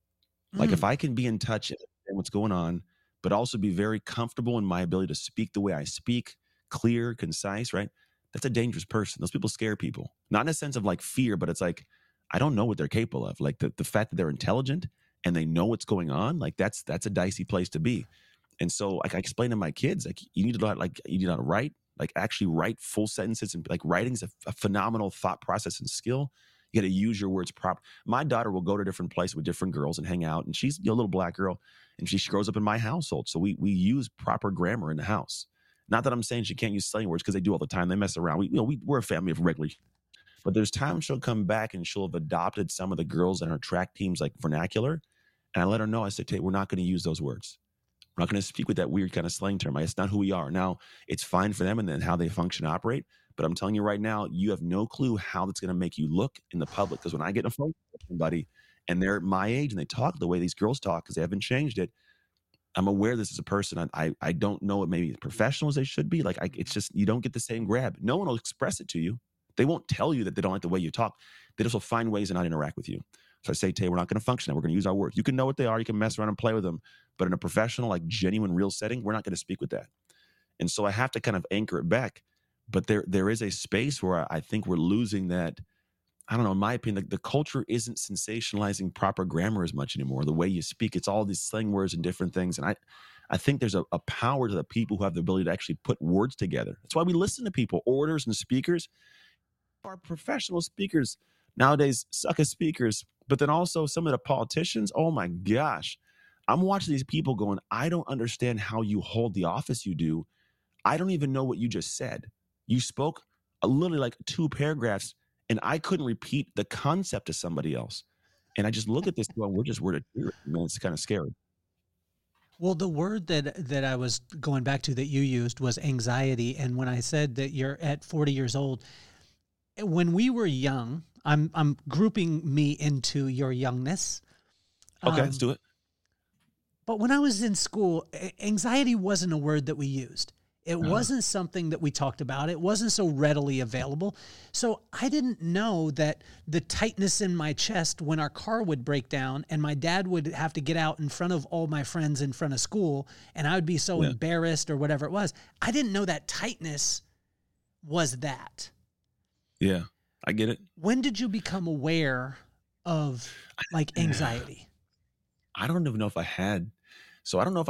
Like Mm. if I can be in touch and understand what's going on, but also be very comfortable in my ability to speak the way I speak, clear, concise, right? That's a dangerous person. Those people scare people. Not in a sense of like fear, but it's like, I don't know what they're capable of. Like the, the fact that they're intelligent and they know what's going on, like that's that's a dicey place to be. And so like I explain to my kids, like you need to know, like you need to know how to write, like actually write full sentences, and like writing's a, a phenomenal thought process and skill. You got to use your words proper. My daughter will go to different places with different girls and hang out, and she's you know, a little black girl, and she, she grows up in my household, so we we use proper grammar in the house. Not that I'm saying she can't use slang words because they do all the time. They mess around. We you know we we're a family of regular, but there's times she'll come back and she'll have adopted some of the girls in her track teams like vernacular, and I let her know. I said, "Hey, we're not going to use those words. We're not going to speak with that weird kind of slang term. It's not who we are. Now, it's fine for them and then how they function and operate. But I'm telling you right now, you have no clue how that's going to make you look in the public. Because when I get on a phone with somebody and they're my age and they talk the way these girls talk because they haven't changed it, I'm aware this is a person. I I, I don't know it maybe as professional as they should be. Like I, it's just you don't get the same grab. No one will express it to you. They won't tell you that they don't like the way you talk. They just will find ways to not interact with you. So I say, Tay, we're not going to function. We're going to use our words. You can know what they are. You can mess around and play with them. But in a professional, like genuine, real setting, we're not going to speak with that. And so I have to kind of anchor it back. But there, there is a space where I think we're losing that. I don't know. In my opinion, the, the culture isn't sensationalizing proper grammar as much anymore. The way you speak, it's all these slang words and different things. And I, I think there's a, a power to the people who have the ability to actually put words together. That's why we listen to people, orators and speakers. Our professional speakers nowadays suck as speakers. But then also some of the politicians, oh my gosh, I'm watching these people going, I don't understand how you hold the office you do. I don't even know what you just said. You spoke a literally like two paragraphs and I couldn't repeat the concept to somebody else. And I just look at this going, we're just word of man, it's kind of scary. Well, the word that that I was going back to that you used was anxiety. And when I said that you're at forty years old, when we were young, I'm I'm grouping me into your youngness. Okay, Um, let's do it. But when I was in school, a- anxiety wasn't a word that we used. It Uh-huh. wasn't something that we talked about. It wasn't so readily available. So I didn't know that the tightness in my chest when our car would break down and my dad would have to get out in front of all my friends in front of school and I would be so Yeah. embarrassed or whatever it was. I didn't know that tightness was that. Yeah, I get it. When did you become aware of like anxiety? I don't even know if I had. So I don't know if I would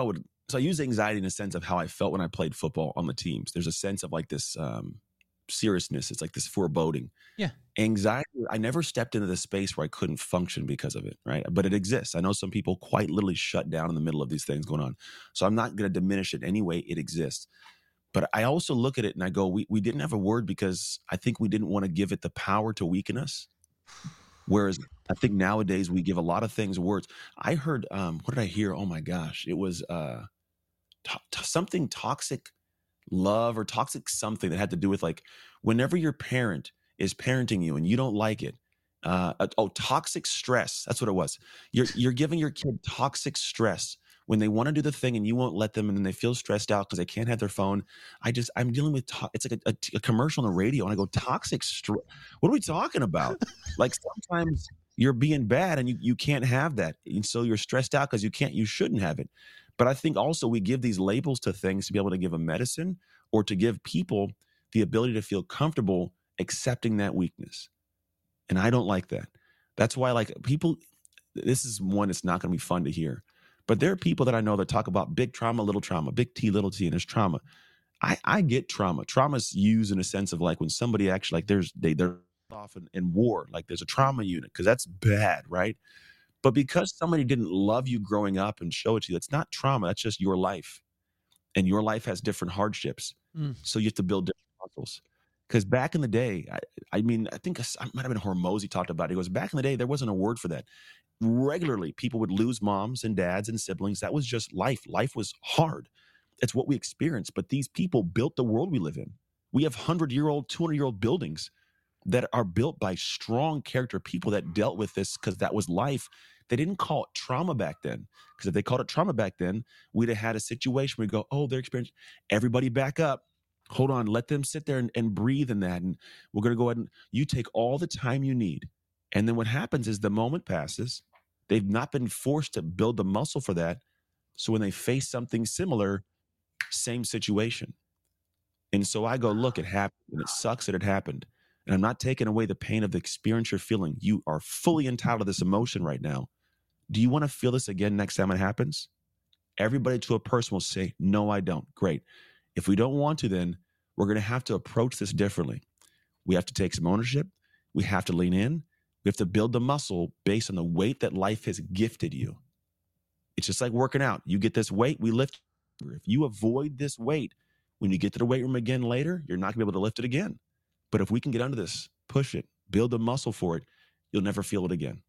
so I use anxiety in a sense of how I felt when I played football on the teams. There's a sense of like this um, seriousness. It's like this foreboding. Yeah. Anxiety, I never stepped into this space where I couldn't function because of it, right? But it exists. I know some people quite literally shut down in the middle of these things going on. So I'm not going to diminish it anyway. It exists. But I also look at it and I go, we, we didn't have a word because I think we didn't want to give it the power to weaken us. Whereas I think nowadays we give a lot of things words. I heard, um, what did I hear? Oh my gosh. It was uh, to- to- something toxic love or toxic something that had to do with like whenever your parent is parenting you and you don't like it. Uh, oh, toxic stress. That's what it was. You're you're giving your kid toxic stress when they want to do the thing and you won't let them, and then they feel stressed out because they can't have their phone. I just I'm dealing with to- it's like a, a, a commercial on the radio, and I go toxic stress. What are we talking about? Like sometimes you're being bad and you you can't have that, and so you're stressed out because you can't. You shouldn't have it. But I think also we give these labels to things to be able to give a medicine or to give people the ability to feel comfortable accepting that weakness. And I don't like that. That's why, like, people, this is one that's not going to be fun to hear. But there are people that I know that talk about big trauma, little trauma, big T, little t, and there's trauma. I, I get trauma. Trauma's used in a sense of like when somebody actually, like, there's, they, they're off in, in war, like there's a trauma unit, because that's bad, right? But because somebody didn't love you growing up and show it to you, that's not trauma. That's just your life. And your life has different hardships. Mm. So you have to build different muscles. Because back in the day, I, I mean, I think I might have been Hormozy talked about it. He goes, back in the day, there wasn't a word for that. Regularly, people would lose moms and dads and siblings. That was just life. Life was hard. It's what we experienced. But these people built the world we live in. We have hundred-year-old, two hundred-year-old buildings that are built by strong character people that dealt with this because that was life. They didn't call it trauma back then. Because if they called it trauma back then, we'd have had a situation where we go, oh, they're experiencing. Everybody back up. Hold on, let them sit there and, and breathe in that. And we're going to go ahead and you take all the time you need. And then what happens is the moment passes. They've not been forced to build the muscle for that. So when they face something similar, same situation. And so I go, look, it happened. And it sucks that it happened. And I'm not taking away the pain of the experience you're feeling. You are fully entitled to this emotion right now. Do you want to feel this again next time it happens? Everybody to a person will say, no, I don't. Great. If we don't want to, then we're going to have to approach this differently. We have to take some ownership. We have to lean in. We have to build the muscle based on the weight that life has gifted you. It's just like working out. You get this weight, we lift. If you avoid this weight, when you get to the weight room again later, you're not going to be able to lift it again. But if we can get under this, push it, build the muscle for it, you'll never feel it again.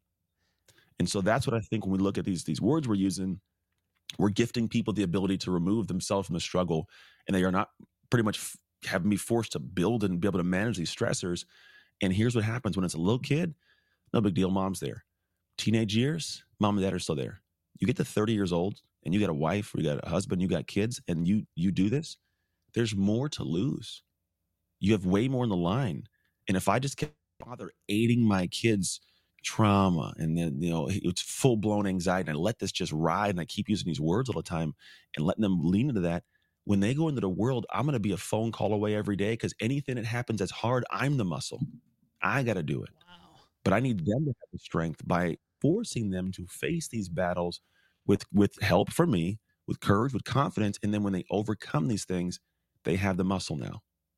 And so that's what I think when we look at these, these words we're using, we're gifting people the ability to remove themselves from the struggle, and they are not pretty much f- having me forced to build and be able to manage these stressors. And here's what happens when it's a little kid, no big deal, mom's there. Teenage years, mom and dad are still there. You get to thirty years old and you got a wife, or you got a husband, you got kids, and you you do this, there's more to lose. You have way more on the line. And if I just can't bother aiding my kids' trauma and then, you know, it's full blown anxiety, and I let this just ride, and I keep using these words all the time and letting them lean into that, when they go into the world, I'm going to be a phone call away every day, because anything that happens that's hard, I'm the muscle. I got to do it. Wow. But I need them to have the strength by forcing them to face these battles with, with help from me, with courage, with confidence. And then when they overcome these things, they have the muscle now.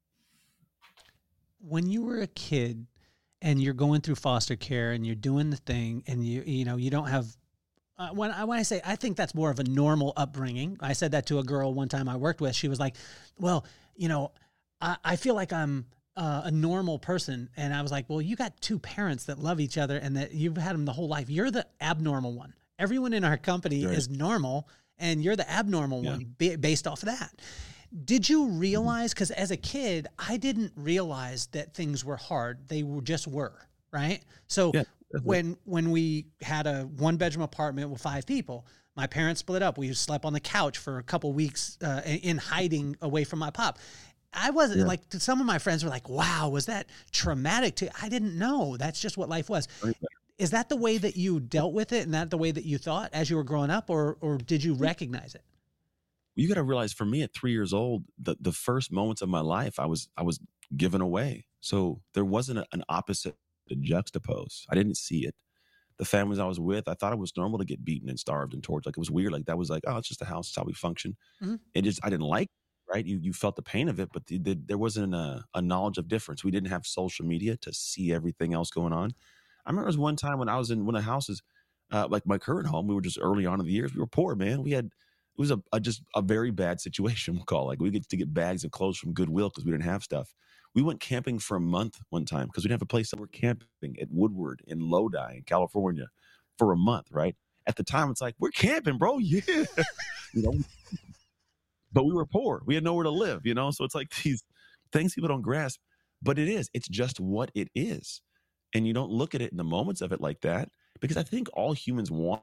When you were a kid and you're going through foster care and you're doing the thing, and you, you know, you don't have, uh, when I, when I say, I think that's more of a normal upbringing. I said that to a girl one time I worked with. She was like, well, you know, I, I feel like I'm uh, a normal person. And I was like, well, you got two parents that love each other and that you've had them the whole life. You're the abnormal one. Everyone in our company Right. is normal, and you're the abnormal Yeah. one ba- based off of that. Did you realize, because as a kid, I didn't realize that things were hard. They were just were, right? So Yeah, definitely. when when we had a one bedroom apartment with five people, my parents split up. We slept on the couch for a couple weeks uh, in hiding away from my pop. I wasn't Yeah. like, some of my friends were like, wow, was that traumatic to, I didn't know. That's just what life was. Right. Is that the way that you dealt with it, and that the way that you thought as you were growing up, or or did you recognize it? You got to realize, for me at three years old, the, the first moments of my life, I was I was given away. So there wasn't a, an opposite to juxtapose. I didn't see it. the families I was with, I thought it was normal to get beaten and starved and tortured. Like it was weird. Like that was like, oh, it's just a house. It's how we function. Mhm. It just, I didn't like it, right? You you felt the pain of it, but the, the, there wasn't a, a knowledge of difference. We didn't have social media to see everything else going on. I remember there was one time when I was in one of the houses, uh, like my current home, we were just early on in the years. We were poor, man. We had, it was a, a just a very bad situation. We'll call it. Like we get to get bags of clothes from Goodwill because we didn't have stuff. We went camping for a month one time because we didn't have a place. So we're camping at Woodward in Lodi in California for a month, right? At the time, it's like, we're camping, bro. Yeah. you know, but we were poor. We had nowhere to live, you know? So it's like these things people don't grasp, but it is. It's just what it is. And you don't look at it in the moments of it like that because I think all humans want.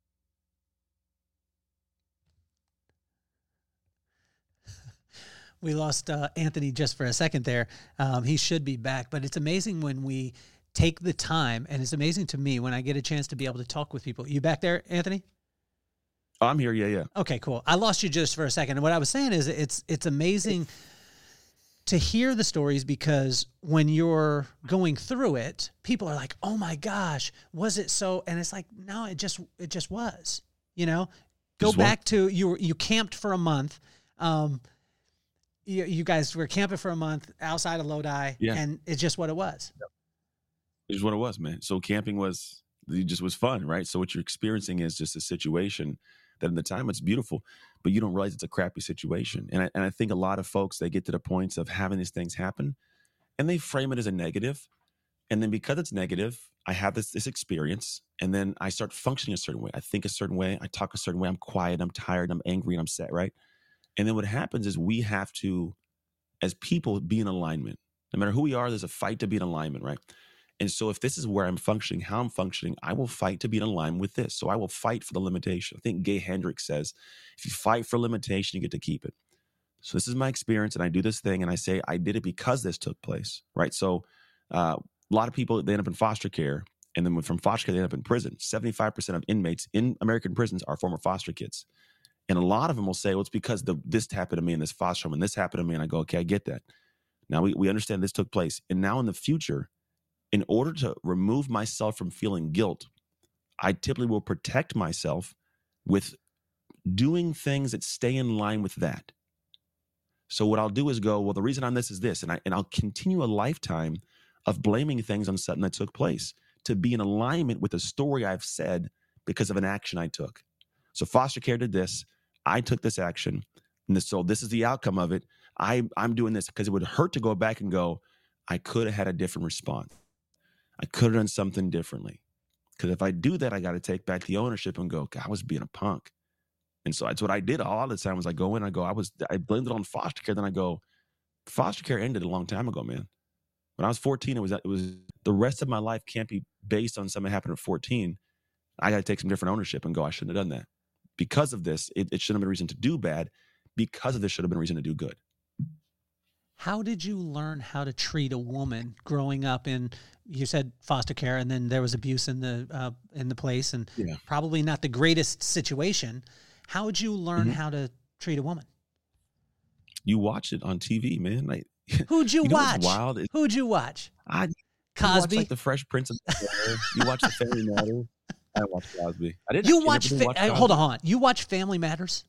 We lost uh, Anthony just for a second there. Um, he should be back, but it's amazing when we take the time, and it's amazing to me when I get a chance to be able to talk with people. You back there, Anthony? Oh, I'm here. Yeah, yeah. Okay, cool. I lost you just for a second. And what I was saying is it's it's amazing to hear the stories because when you're going through it, people are like, "Oh my gosh, was it so?" And it's like, "No, it just it just was." You know, go Just back what? to you. You camped for a month. Um, you, you guys were camping for a month outside of Lodi, Yeah. and it's just what it was. It is what it was, man. So camping was, it just was fun, right? So what you're experiencing is just a situation that in the time it's beautiful, but you don't realize it's a crappy situation. And I, and I think a lot of folks, they get to the points of having these things happen and they frame it as a negative. And then because it's negative, I have this, this experience and then I start functioning a certain way. I think a certain way. I talk a certain way. I'm quiet. I'm tired. I'm angry and I'm sad, right? And then what happens is we have to, as people, be in alignment. No matter who we are, there's a fight to be in alignment, right? And so if this is where I'm functioning, how I'm functioning, I will fight to be in alignment with this. So I will fight for the limitation. I think Gay Hendricks says, if you fight for limitation, you get to keep it. So this is my experience and I do this thing and I say, I did it because this took place, right? So uh, a lot of people, they end up in foster care and then from foster care, they end up in prison. seventy-five percent of inmates in American prisons are former foster kids. And a lot of them will say, well, it's because the, this happened to me in this foster home and this happened to me. And I go, okay, I get that. Now we, we understand this took place. And now in the future, in order to remove myself from feeling guilt, I typically will protect myself with doing things that stay in line with that. So what I'll do is go, well, the reason I'm this is this. And, I, and I'll continue a lifetime of blaming things on something that took place to be in alignment with the story I've said because of an action I took. So foster care did this. I took this action. And this, so this is the outcome of it. I, I'm doing this because it would hurt to go back and go, I could have had a different response. I could have done something differently. Because if I do that, I got to take back the ownership and go, God, I was being a punk. And so that's what I did all the time was I go in, I go, I was, I blamed it on foster care. Then I go, foster care ended a long time ago, man. When I was fourteen, it was, it was the rest of my life can't be based on something that happened at fourteen. I got to take some different ownership and go, I shouldn't have done that. Because of this, it, it shouldn't have been a reason to do bad. Because of this, should have been a reason to do good. How did you learn how to treat a woman growing up in, you said foster care, and then there was abuse in the uh, in the place, and Yeah. probably not the greatest situation. How would you learn Mm-hmm. how to treat a woman? You watch it on T V, man. Like, Who'd you, you know watch? what's wild? Is Who'd you watch? I you Cosby. watch like the Fresh Prince of Bel-Air. You watch the Family Matters. I watch Cosby. I didn't. You actually watch, never fa- watch uh, Cosby. hold on. You watch Family Matters?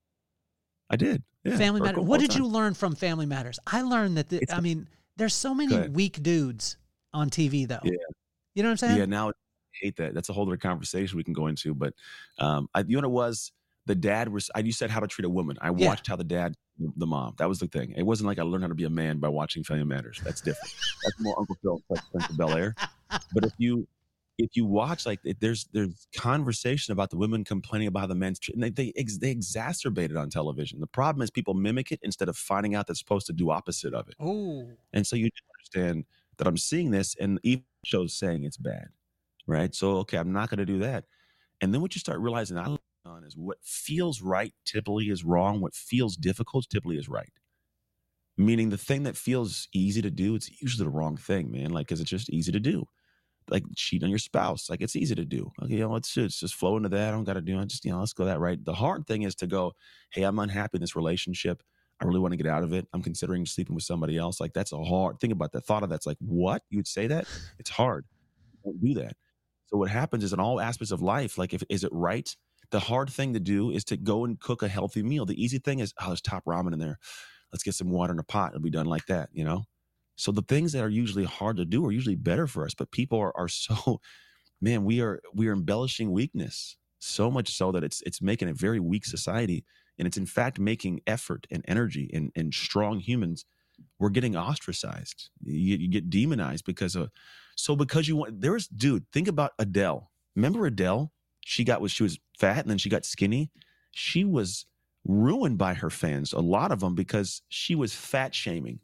I did. Yeah, Family for a Matters. couple What of did you times. learn from Family Matters? I learned that, the, It's I mean, there's so many Go ahead. weak dudes on T V, though. Yeah. You know what I'm saying? Yeah, now I hate that. That's a whole other conversation we can go into. But um, I, you know what it was? The dad was. I, you said how to treat a woman. I Yeah. watched how the dad, the mom. That was the thing. It wasn't like I learned how to be a man by watching Family Matters. That's different. That's more Uncle Phil, like Prince of Bel Air. But if you if you watch, like, it, there's there's conversation about the women complaining about the men's, and they they, ex, they exacerbate it on television. The problem is people mimic it instead of finding out they're supposed to do opposite of it. Oh, And so you do understand that I'm seeing this, and even shows saying it's bad, right? So okay, I'm not going to do that. And then what you start realizing I on is what feels right typically is wrong. What feels difficult typically is right. Meaning the thing that feels easy to do, it's usually the wrong thing, man. Like, because it's just easy to do. Like cheat on your spouse, like it's easy to do. Okay, you know, let's just, just flow into that. I don't got to do it. Just, you know, let's go that right. The hard thing is to go, hey, I'm unhappy in this relationship. I really want to get out of it. I'm considering sleeping with somebody else. Like, that's a hard thing about that. Thought of that's like, what? You would say that? It's hard. Don't do that. So what happens is in all aspects of life, like if is it right? The hard thing to do is to go and cook a healthy meal. The easy thing is, oh, there's top ramen in there. Let's get some water in a pot. It'll be done like that, you know? So the things that are usually hard to do are usually better for us. But people are, are so, man, we are we are embellishing weakness so much so that it's it's making a very weak society. And it's in fact making effort and energy and, and strong humans, we're getting ostracized. You, you get demonized because of, so because you want, there's, dude, think about Adele. Remember Adele? She got, was she was fat and then she got skinny. She was ruined by her fans, a lot of them, because she was fat shaming.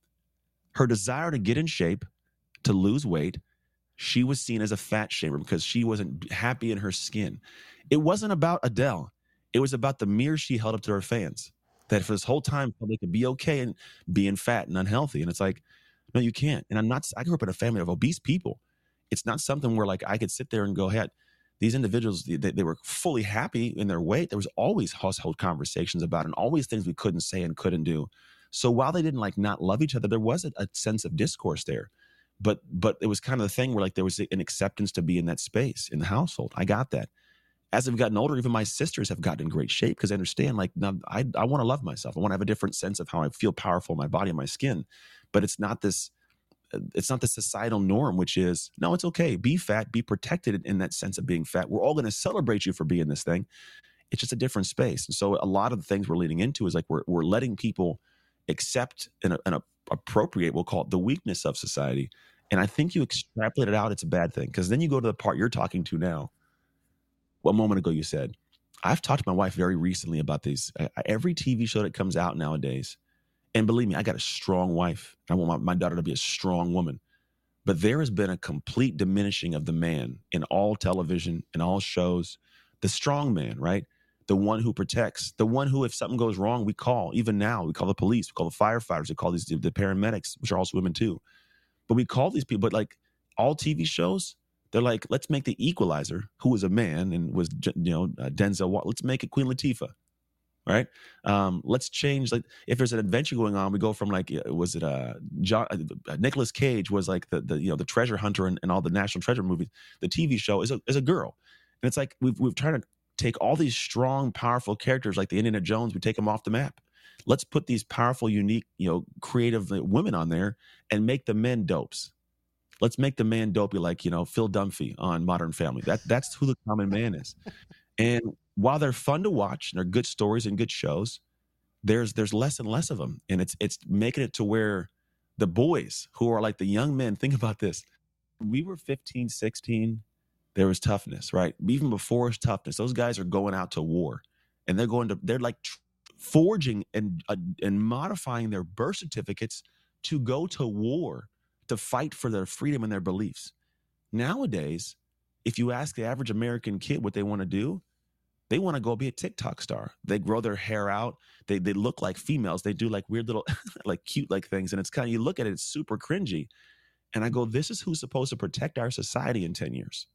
Her desire to get in shape, to lose weight, she was seen as a fat shamer because she wasn't happy in her skin. It wasn't about Adele. It was about the mirror she held up to her fans. That for this whole time, they could be okay and being fat and unhealthy. And it's like, no, you can't. And I'm not, I grew up in a family of obese people. It's not something where like I could sit there and go, hey, these individuals, they, they were fully happy in their weight. There was always household conversations about it and always things we couldn't say and couldn't do. So while they didn't like not love each other, there was a, a sense of discourse there. But but it was kind of the thing where like there was an acceptance to be in that space in the household. I got that. As I've gotten older, even my sisters have gotten in great shape because I understand, like, now I, I want to love myself. I want to have a different sense of how I feel powerful in my body and my skin. But it's not this, it's not the societal norm, which is, no, it's okay. Be fat, be protected in that sense of being fat. We're all going to celebrate you for being this thing. It's just a different space. And so a lot of the things we're leading into is like we're we're letting people accept and, and appropriate, we'll call it the weakness of society. And I think you extrapolate it out, it's a bad thing. Because then you go to the part you're talking to now. Well, a moment ago you said, I've talked to my wife very recently about these. I, every T V show that comes out nowadays, and believe me, I got a strong wife. I want my, my daughter to be a strong woman. But there has been a complete diminishing of the man in all television, in all shows. The strong man, right? The one who protects, the one who, if something goes wrong, we call. Even now, we call the police, we call the firefighters, we call these the paramedics, which are also women too. But we call these people, but like all T V shows, they're like, let's make the Equalizer, who was a man and was, you know, uh, Denzel, let's make it Queen Latifah, right? Um, let's change, like, if there's an adventure going on, we go from like, was it uh, John, uh, Nicolas Cage was like the, the, you know, the treasure hunter and, and all the National Treasure movies. The T V show is a, is a girl. And it's like, we've, we've tried to take all these strong, powerful characters like the Indiana Jones, we take them off the map. Let's put these powerful, unique, you know, creative women on there and make the men dopes. Let's make the man dopey like, you know, Phil Dunphy on Modern Family. That That's who the common man is. And while they're fun to watch and they're good stories and good shows, there's there's less and less of them. And it's it's making it to where the boys who are like the young men, think about this. We were fifteen, sixteen, there was toughness, right? Even before it's toughness, those guys are going out to war. And they're going to, they're like tr- forging and uh, and modifying their birth certificates to go to war, to fight for their freedom and their beliefs. Nowadays, if you ask the average American kid what they want to do, they want to go be a TikTok star. They grow their hair out. They they look like females. They do like weird little, like cute like things. And it's kind of, you look at it, it's super cringy. And I go, this is who's supposed to protect our society in ten years.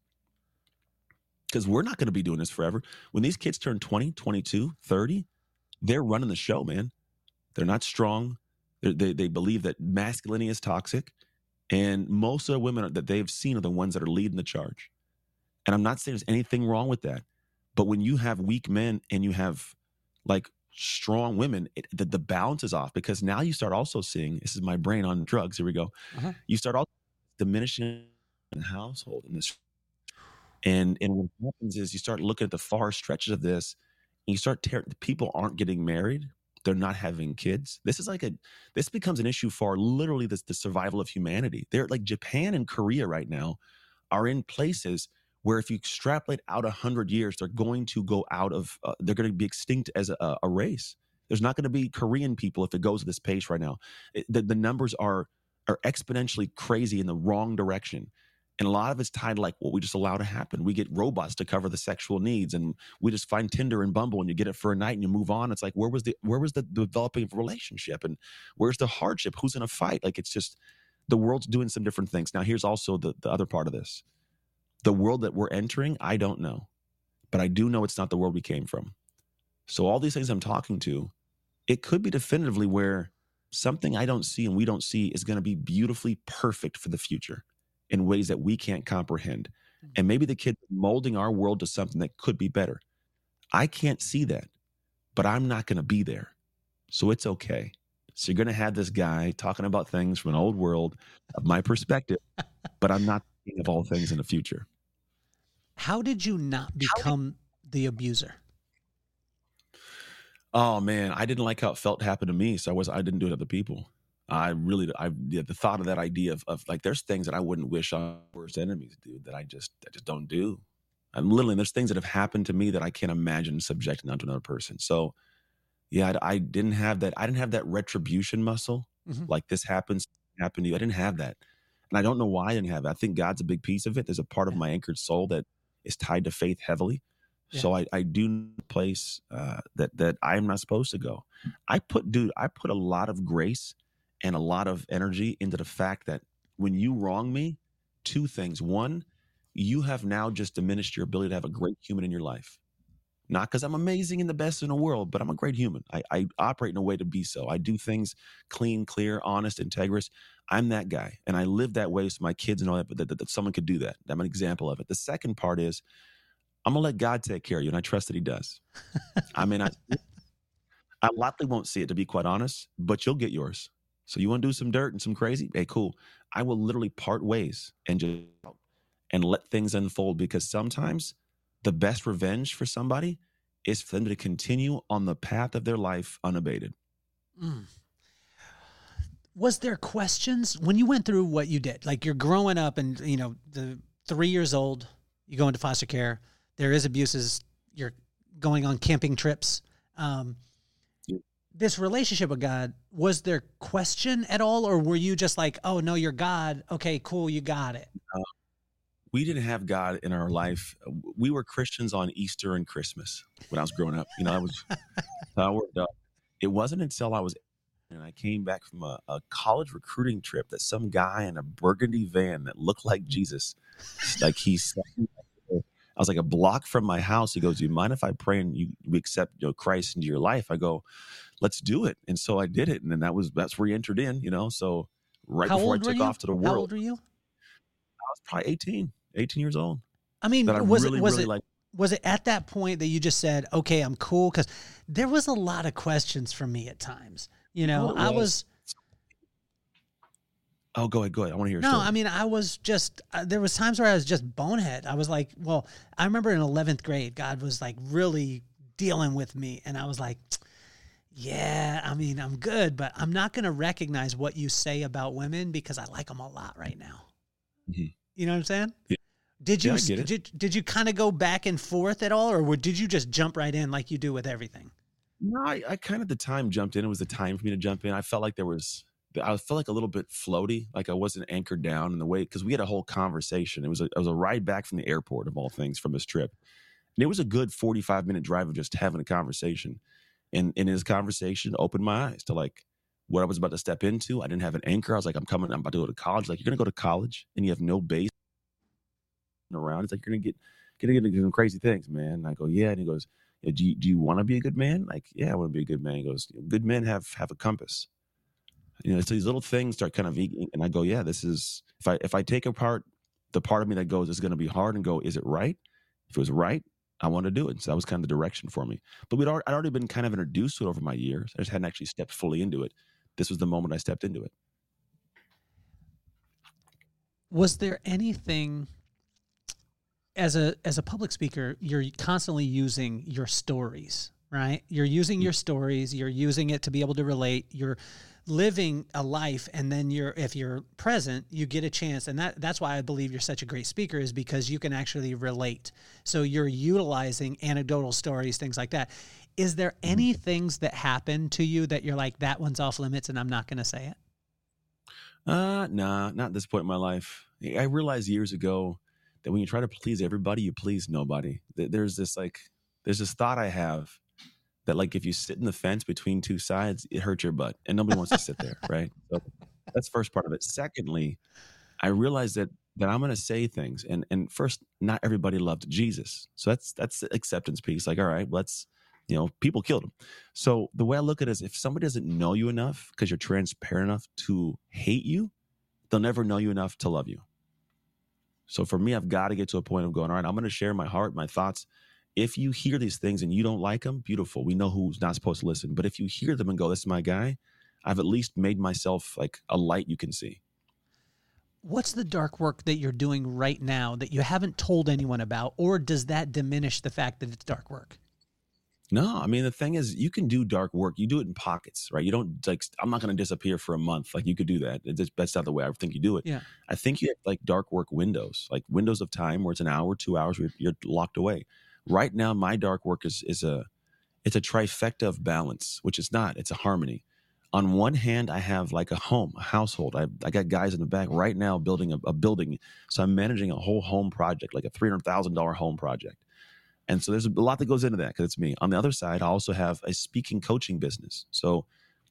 Because we're not going to be doing this forever. When these kids turn twenty, twenty-two, thirty, they're running the show, man. They're not strong. They're, they they believe that masculinity is toxic. And most of the women that they've seen are the ones that are leading the charge. And I'm not saying there's anything wrong with that. But when you have weak men and you have like strong women, it, the, the balance is off, because now you start also seeing, this is my brain on drugs, here we go. Uh-huh. You start also diminishing in the household in this. And, and what happens is you start looking at the far stretches of this, and you start tearing, people aren't getting married. They're not having kids. This is like a, this becomes an issue for literally the, the survival of humanity. They're like Japan and Korea right now are in places where if you extrapolate out a hundred years, they're going to go out of, uh, they're going to be extinct as a, a race. There's not going to be Korean people if it goes at this pace right now. It, the, the numbers are, are exponentially crazy in the wrong direction. And a lot of it's tied to like what we just allow to happen. We get robots to cover the sexual needs, and we just find Tinder and Bumble and you get it for a night and you move on. It's like, where was the, where was the developing of a relationship, and where's the hardship? Who's in a fight? Like, it's just, the world's doing some different things. Now, here's also the, the other part of this. The world that we're entering, I don't know, but I do know it's not the world we came from. So all these things I'm talking to, it could be definitively where something I don't see and we don't see is going to be beautifully perfect for the future in ways that we can't comprehend. And maybe the kids are molding our world to something that could be better. I can't see that, but I'm not going to be there. So it's okay. So you're going to have this guy talking about things from an old world of my perspective, but I'm not thinking of all things in the future. How did you not become the abuser? Oh man, I didn't like how it felt happen to me. So I was, I didn't do it to other people. I really, I yeah, the thought of that idea of, of like, there's things that I wouldn't wish on worst enemies, dude, that I just, I just don't do. I'm literally, there's things that have happened to me that I can't imagine subjecting onto another person. So yeah, I, I didn't have that. I didn't have that retribution muscle. Mm-hmm. Like this happens, happened to you. I didn't have that. And I don't know why I didn't have it. I think God's a big piece of it. There's a part yeah. of my anchored soul that is tied to faith heavily. Yeah. So I, I do place uh, that, that I'm not supposed to go. I put, dude, I put a lot of grace and a lot of energy into the fact that when you wrong me, two things. One, you have now just diminished your ability to have a great human in your life. Not because I'm amazing and the best in the world, but I'm a great human. I, I operate in a way to be so. I do things clean, clear, honest, integrous. I'm that guy. And I live that way so my kids know that, that, that, that someone could do that. I'm an example of it. The second part is I'm going to let God take care of you, and I trust that he does. I mean, I, I likely won't see it, to be quite honest, but you'll get yours. So you want to do some dirt and some crazy? Hey, cool. I will literally part ways and just and let things unfold, because sometimes the best revenge for somebody is for them to continue on the path of their life unabated. Mm. Was there questions when you went through what you did? Like you're growing up and, you know, the three years old, you go into foster care. There is abuses. You're going on camping trips. Um, yeah. This relationship with God, was there question at all? Or were you just like, oh, no, you're God. Okay, cool. You got it. Uh, we didn't have God in our life. We were Christians on Easter and Christmas when I was growing up. You know, I was, I worked up. It wasn't until I was, and I came back from a, a college recruiting trip that some guy in a burgundy van that looked like Jesus, like he said, I was like a block from my house. He goes, do you mind if I pray and you, you accept you know, Christ into your life? I go, let's do it. And so I did it. And then that was, that's where he entered in, you know, so right How before I old took were you? off to the world. How old were you? I was probably eighteen, eighteen years old. I mean, I was really, it, was really it, like, was it at that point that you just said, okay, I'm cool? Cause there was a lot of questions from me at times, you know, oh, I was, Oh, go ahead. Go ahead. I want to hear. No, story. I mean, I was just, uh, there was times where I was just bonehead. I was like, well, I remember in eleventh grade, God was like really dealing with me. And I was like, yeah, I mean, I'm good, but I'm not going to recognize what you say about women because I like them a lot right now. Mm-hmm. You know what I'm saying? Yeah. Did you, yeah, did, did you kind of go back and forth at all? Or did you just jump right in like you do with everything? No, I, I kind of, the time jumped in. It was the time for me to jump in. I felt like there was, I felt like a little bit floaty, like I wasn't anchored down in the way, because we had a whole conversation. It was a, it was a ride back from the airport, of all things, from this trip. And it was a good forty-five minute drive of just having a conversation. And in his conversation opened my eyes to like what I was about to step into. I didn't have an anchor. I was like, I'm coming, I'm about to go to college. Like, you're going to go to college and you have no base around. It's like, you're going to get, going to get into some crazy things, man. And I go, yeah. And he goes, yeah, do you, do you want to be a good man? Like, yeah, I want to be a good man. He goes, good men have, have a compass. You know, so these little things start kind of, and I go, yeah, this is, if I, if I take apart the part of me that goes, it's going to be hard, and go, is it right? If it was right, I want to do it. So that was kind of the direction for me. But we'd already, I'd already been kind of introduced to it over my years. I just hadn't actually stepped fully into it. This was the moment I stepped into it. Was there anything, as a, as a public speaker, you're constantly using your stories, right? You're using your stories, you're using it to be able to relate, you're living a life, and then you're, if you're present, you get a chance. And that that's why I believe you're such a great speaker, is because you can actually relate. So you're utilizing anecdotal stories, things like that. Is there any things that happen to you that you're like, that one's off limits and I'm not going to say it? Uh, nah, not at this point in my life. I realized years ago that when you try to please everybody, you please nobody. There's this like, there's this thought I have that like, if you sit in the fence between two sides, it hurts your butt, and nobody wants to sit there. Right. So that's the first part of it. Secondly, I realized that, that I'm going to say things, and, and first, not everybody loved Jesus. So that's, that's the acceptance piece. Like, all right, let's, you know, people killed him. So the way I look at it is, if somebody doesn't know you enough because you're transparent enough to hate you, they'll never know you enough to love you. So for me, I've got to get to a point of going, all right, I'm going to share my heart, my thoughts. If you hear these things and you don't like them, beautiful. We know who's not supposed to listen. But if you hear them and go, this is my guy, I've at least made myself like a light you can see. What's the dark work that you're doing right now that you haven't told anyone about, or does that diminish the fact that it's dark work? No, I mean, the thing is, you can do dark work. You do it in pockets, right? You don't like, I'm not going to disappear for a month. Like you could do that. It's, that's not the way I think you do it. Yeah. I think you have like dark work windows, like windows of time where it's an hour, two hours, where you're locked away. Right now, my dark work is, is a, it's a trifecta of balance, which is not, it's a harmony. On one hand, I have like a home, a household. I I got guys in the back right now building a, a building. So I'm managing a whole home project, like a three hundred thousand dollars home project. And so there's a lot that goes into that because it's me. On the other side, I also have a speaking coaching business. So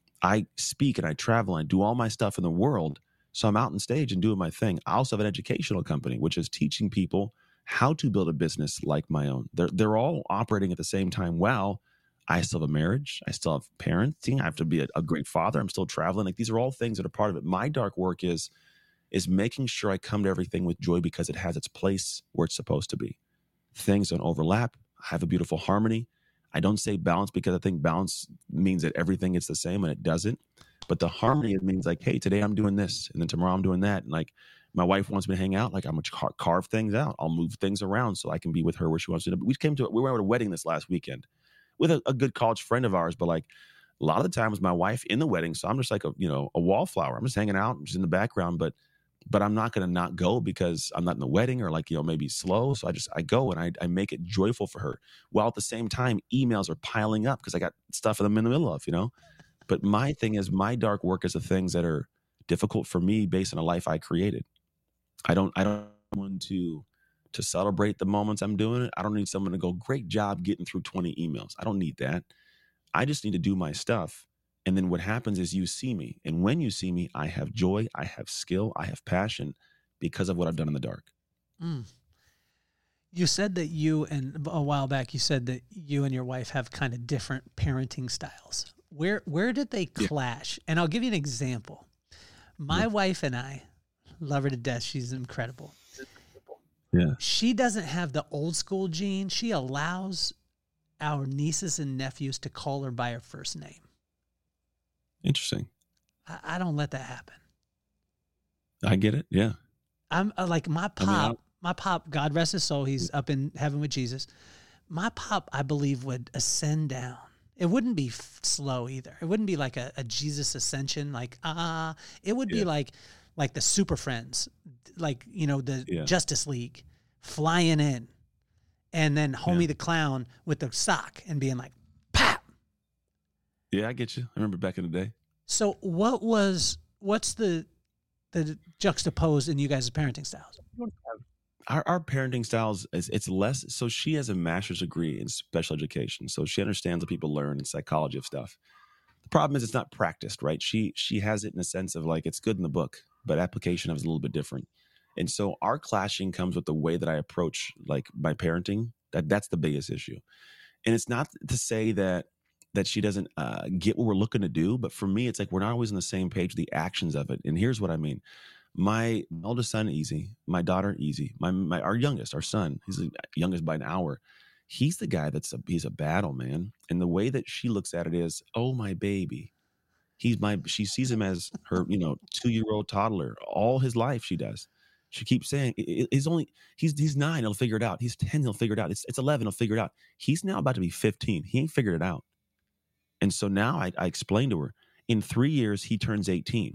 I speak and I travel and I do all my stuff in the world. So I'm out on stage and doing my thing. I also have an educational company, which is teaching people how to build a business like my own. They're, they're all operating at the same time. Wow. I still have a marriage. I still have parenting. I have to be a, a great father. I'm still traveling. Like these are all things that are part of it. My dark work is, is making sure I come to everything with joy because it has its place where it's supposed to be. Things don't overlap. I have a beautiful harmony. I don't say balance because I think balance means that everything is the same, and it doesn't. But the harmony, it means like, hey, today I'm doing this, and then tomorrow I'm doing that. And like my wife wants me to hang out, like I'm going to car- carve things out. I'll move things around so I can be with her where she wants to. We came to, we were at a wedding this last weekend with a, a good college friend of ours, but like a lot of the time it was my wife in the wedding. So I'm just like a, you know, a wallflower. I'm just hanging out, I'm just in the background, but but I'm not going to not go because I'm not in the wedding or like, you know, maybe slow. So I just, I go and I, I make it joyful for her. While at the same time, emails are piling up because I got stuff I'm in the middle of, you know. But my thing is, my dark work is the things that are difficult for me based on a life I created. I don't, I don't want to, to celebrate the moments I'm doing it. I don't need someone to go, great job getting through twenty emails. I don't need that. I just need to do my stuff. And then what happens is you see me. And when you see me, I have joy, I have skill, I have passion because of what I've done in the dark. Mm. You said that you, and a while back, you said that you and your wife have kind of different parenting styles. Where where did they clash? Yeah. And I'll give you an example. My yeah. wife and I love her to death. She's incredible. Yeah. She doesn't have the old school gene. She allows our nieces and nephews to call her by her first name. Interesting. I, I don't let that happen. I get it. Yeah. I'm uh, like my pop, I mean, my pop, God rest his soul. He's up in heaven with Jesus. My pop, I believe, would ascend down. It wouldn't be f- slow either. It wouldn't be like a, a Jesus ascension. Like, ah, uh, it would yeah. be like, like the Super Friends, like, you know, the yeah. Justice League flying in and then Homie yeah. the Clown with the sock and being like, pop. Yeah, I get you. I remember back in the day. So what was, what's the, the juxtapose in you guys' parenting styles? Our, our parenting styles is it's less. So she has a master's degree in special education. So she understands what people learn in psychology of stuff. The problem is it's not practiced, right? She, she has it in a sense of like, it's good in the book, but application of is a little bit different. And so our clashing comes with the way that I approach like my parenting. That that's the biggest issue. And it's not to say that, that she doesn't uh, get what we're looking to do. But for me, it's like, we're not always on the same page, the actions of it. And here's what I mean. My eldest son, easy. My daughter, easy. My, my, our youngest, our son, he's the youngest by an hour. He's the guy that's a, he's a battle, man. And the way that she looks at it is, oh, my baby. He's my, she sees him as her, you know, two-year-old toddler. All his life she does. She keeps saying, he's only, he's, he's nine, he'll figure it out. He's ten, he'll figure it out. It's, it's eleven, he'll figure it out. He's now about to be fifteen. He ain't figured it out. And so now I, I explained to her, in three years, he turns eighteen.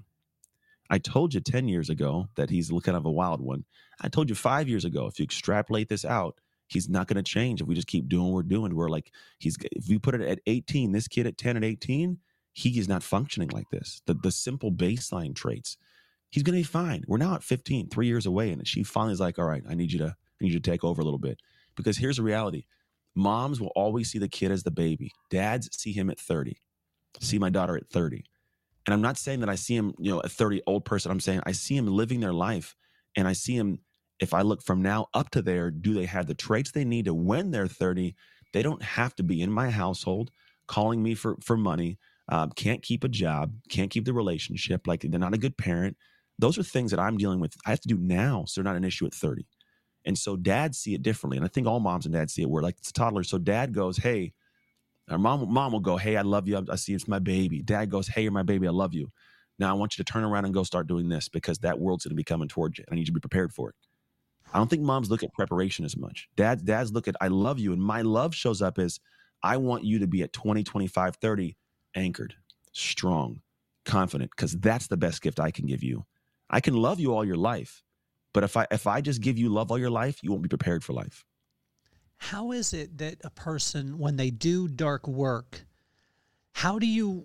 I told you ten years ago that he's kind of a wild one. I told you five years ago, if you extrapolate this out, he's not going to change if we just keep doing what we're doing. We're like, he's, if we put it at eighteen, this kid at ten and eighteen, he is not functioning like this. The, the simple baseline traits, he's going to be fine. We're now at fifteen, three years away. And she finally is like, all right, I need you to, I need you to take over a little bit. Because here's the reality. Moms will always see the kid as the baby. Dads see him at thirty, see my daughter at thirty. And I'm not saying that I see him, you know, a thirty old person. I'm saying I see him living their life. And I see him, if I look from now up to there, do they have the traits they need to when they're thirty? They don't have to be in my household calling me for, for money, uh, can't keep a job, can't keep the relationship, like they're not a good parent. Those are things that I'm dealing with. I have to do now, so they're not an issue at thirty. And so dads see it differently. And I think all moms and dads see it where like it's a toddler. So dad goes, hey, our mom, mom will go, hey, I love you. I see it's my baby. Dad goes, hey, you're my baby. I love you. Now I want you to turn around and go start doing this because that world's going to be coming towards you. And I need you to be prepared for it. I don't think moms look at preparation as much. Dads, dads look at, I love you. And my love shows up as I want you to be at twenty, twenty-five, thirty, anchored, strong, confident, because that's the best gift I can give you. I can love you all your life. But if I if I just give you love all your life, you won't be prepared for life. How is it that a person, when they do dark work, how do you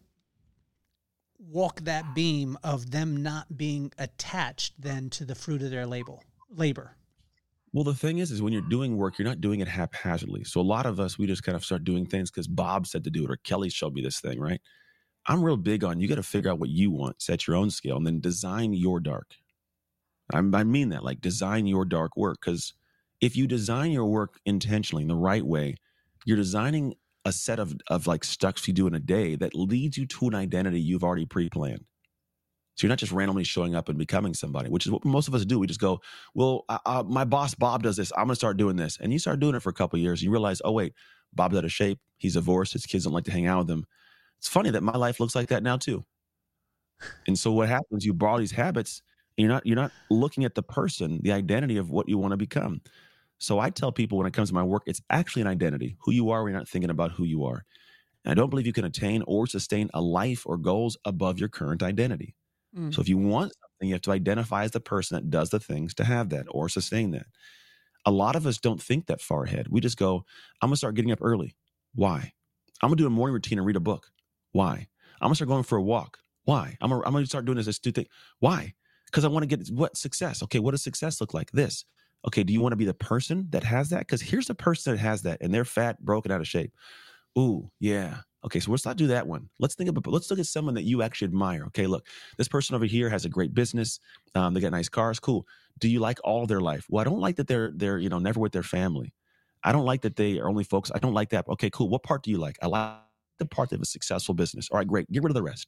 walk that beam of them not being attached then to the fruit of their label, labor? Well, the thing is, is when you're doing work, you're not doing it haphazardly. So a lot of us, we just kind of start doing things because Bob said to do it or Kelly showed me this thing, right? I'm real big on you got to figure out what you want, set your own scale, and then design your dark. I, I mean that, like design your dark work. Because if you design your work intentionally in the right way, you're designing a set of, of like stuff you do in a day that leads you to an identity you've already pre-planned. So you're not just randomly showing up and becoming somebody, which is what most of us do. We just go, well, uh, uh, my boss, Bob, does this. I'm going to start doing this. And you start doing it for a couple of years. And you realize, oh, wait, Bob's out of shape. He's divorced. His kids don't like to hang out with him. It's funny that my life looks like that now, too. And so what happens, you borrow these habits, and you're not, you're not looking at the person, the identity of what you want to become. So I tell people when it comes to my work, it's actually an identity. Who you are when you're not thinking about who you are. And I don't believe you can attain or sustain a life or goals above your current identity. Mm. So if you want something, you have to identify as the person that does the things to have that or sustain that. A lot of us don't think that far ahead. We just go, I'm going to start getting up early. Why? I'm going to do a morning routine and read a book. Why? I'm going to start going for a walk. Why? I'm going to, I'm going to start doing this, this do thing. Why? Because I want to get what success. Okay, what does success look like? This. Okay, do you want to be the person that has that? Because here's the person that has that, and they're fat, broken, out of shape. Ooh, yeah. Okay, so let's not do that one. Let's think about, let's look at someone that you actually admire. Okay, look, this person over here has a great business. Um, they got nice cars. Cool. Do you like all of their life? Well, I don't like that they're they're you know never with their family. I don't like that they are only focused. I don't like that. Okay, cool. What part do you like? I like the part that of a successful business. All right, great. Get rid of the rest.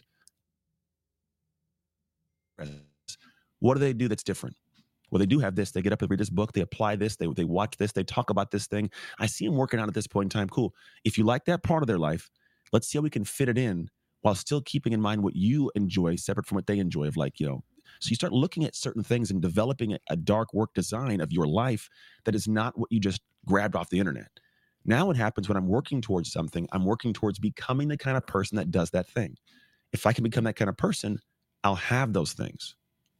What do they do that's different? Well, they do have this. They get up and read this book. They apply this. They they watch this. They talk about this thing. I see them working out at this point in time. Cool. If you like that part of their life, let's see how we can fit it in while still keeping in mind what you enjoy separate from what they enjoy of like, you know, so you start looking at certain things and developing a, a dark work design of your life that is not what you just grabbed off the internet. Now what happens when I'm working towards something, I'm working towards becoming the kind of person that does that thing. If I can become that kind of person, I'll have those things.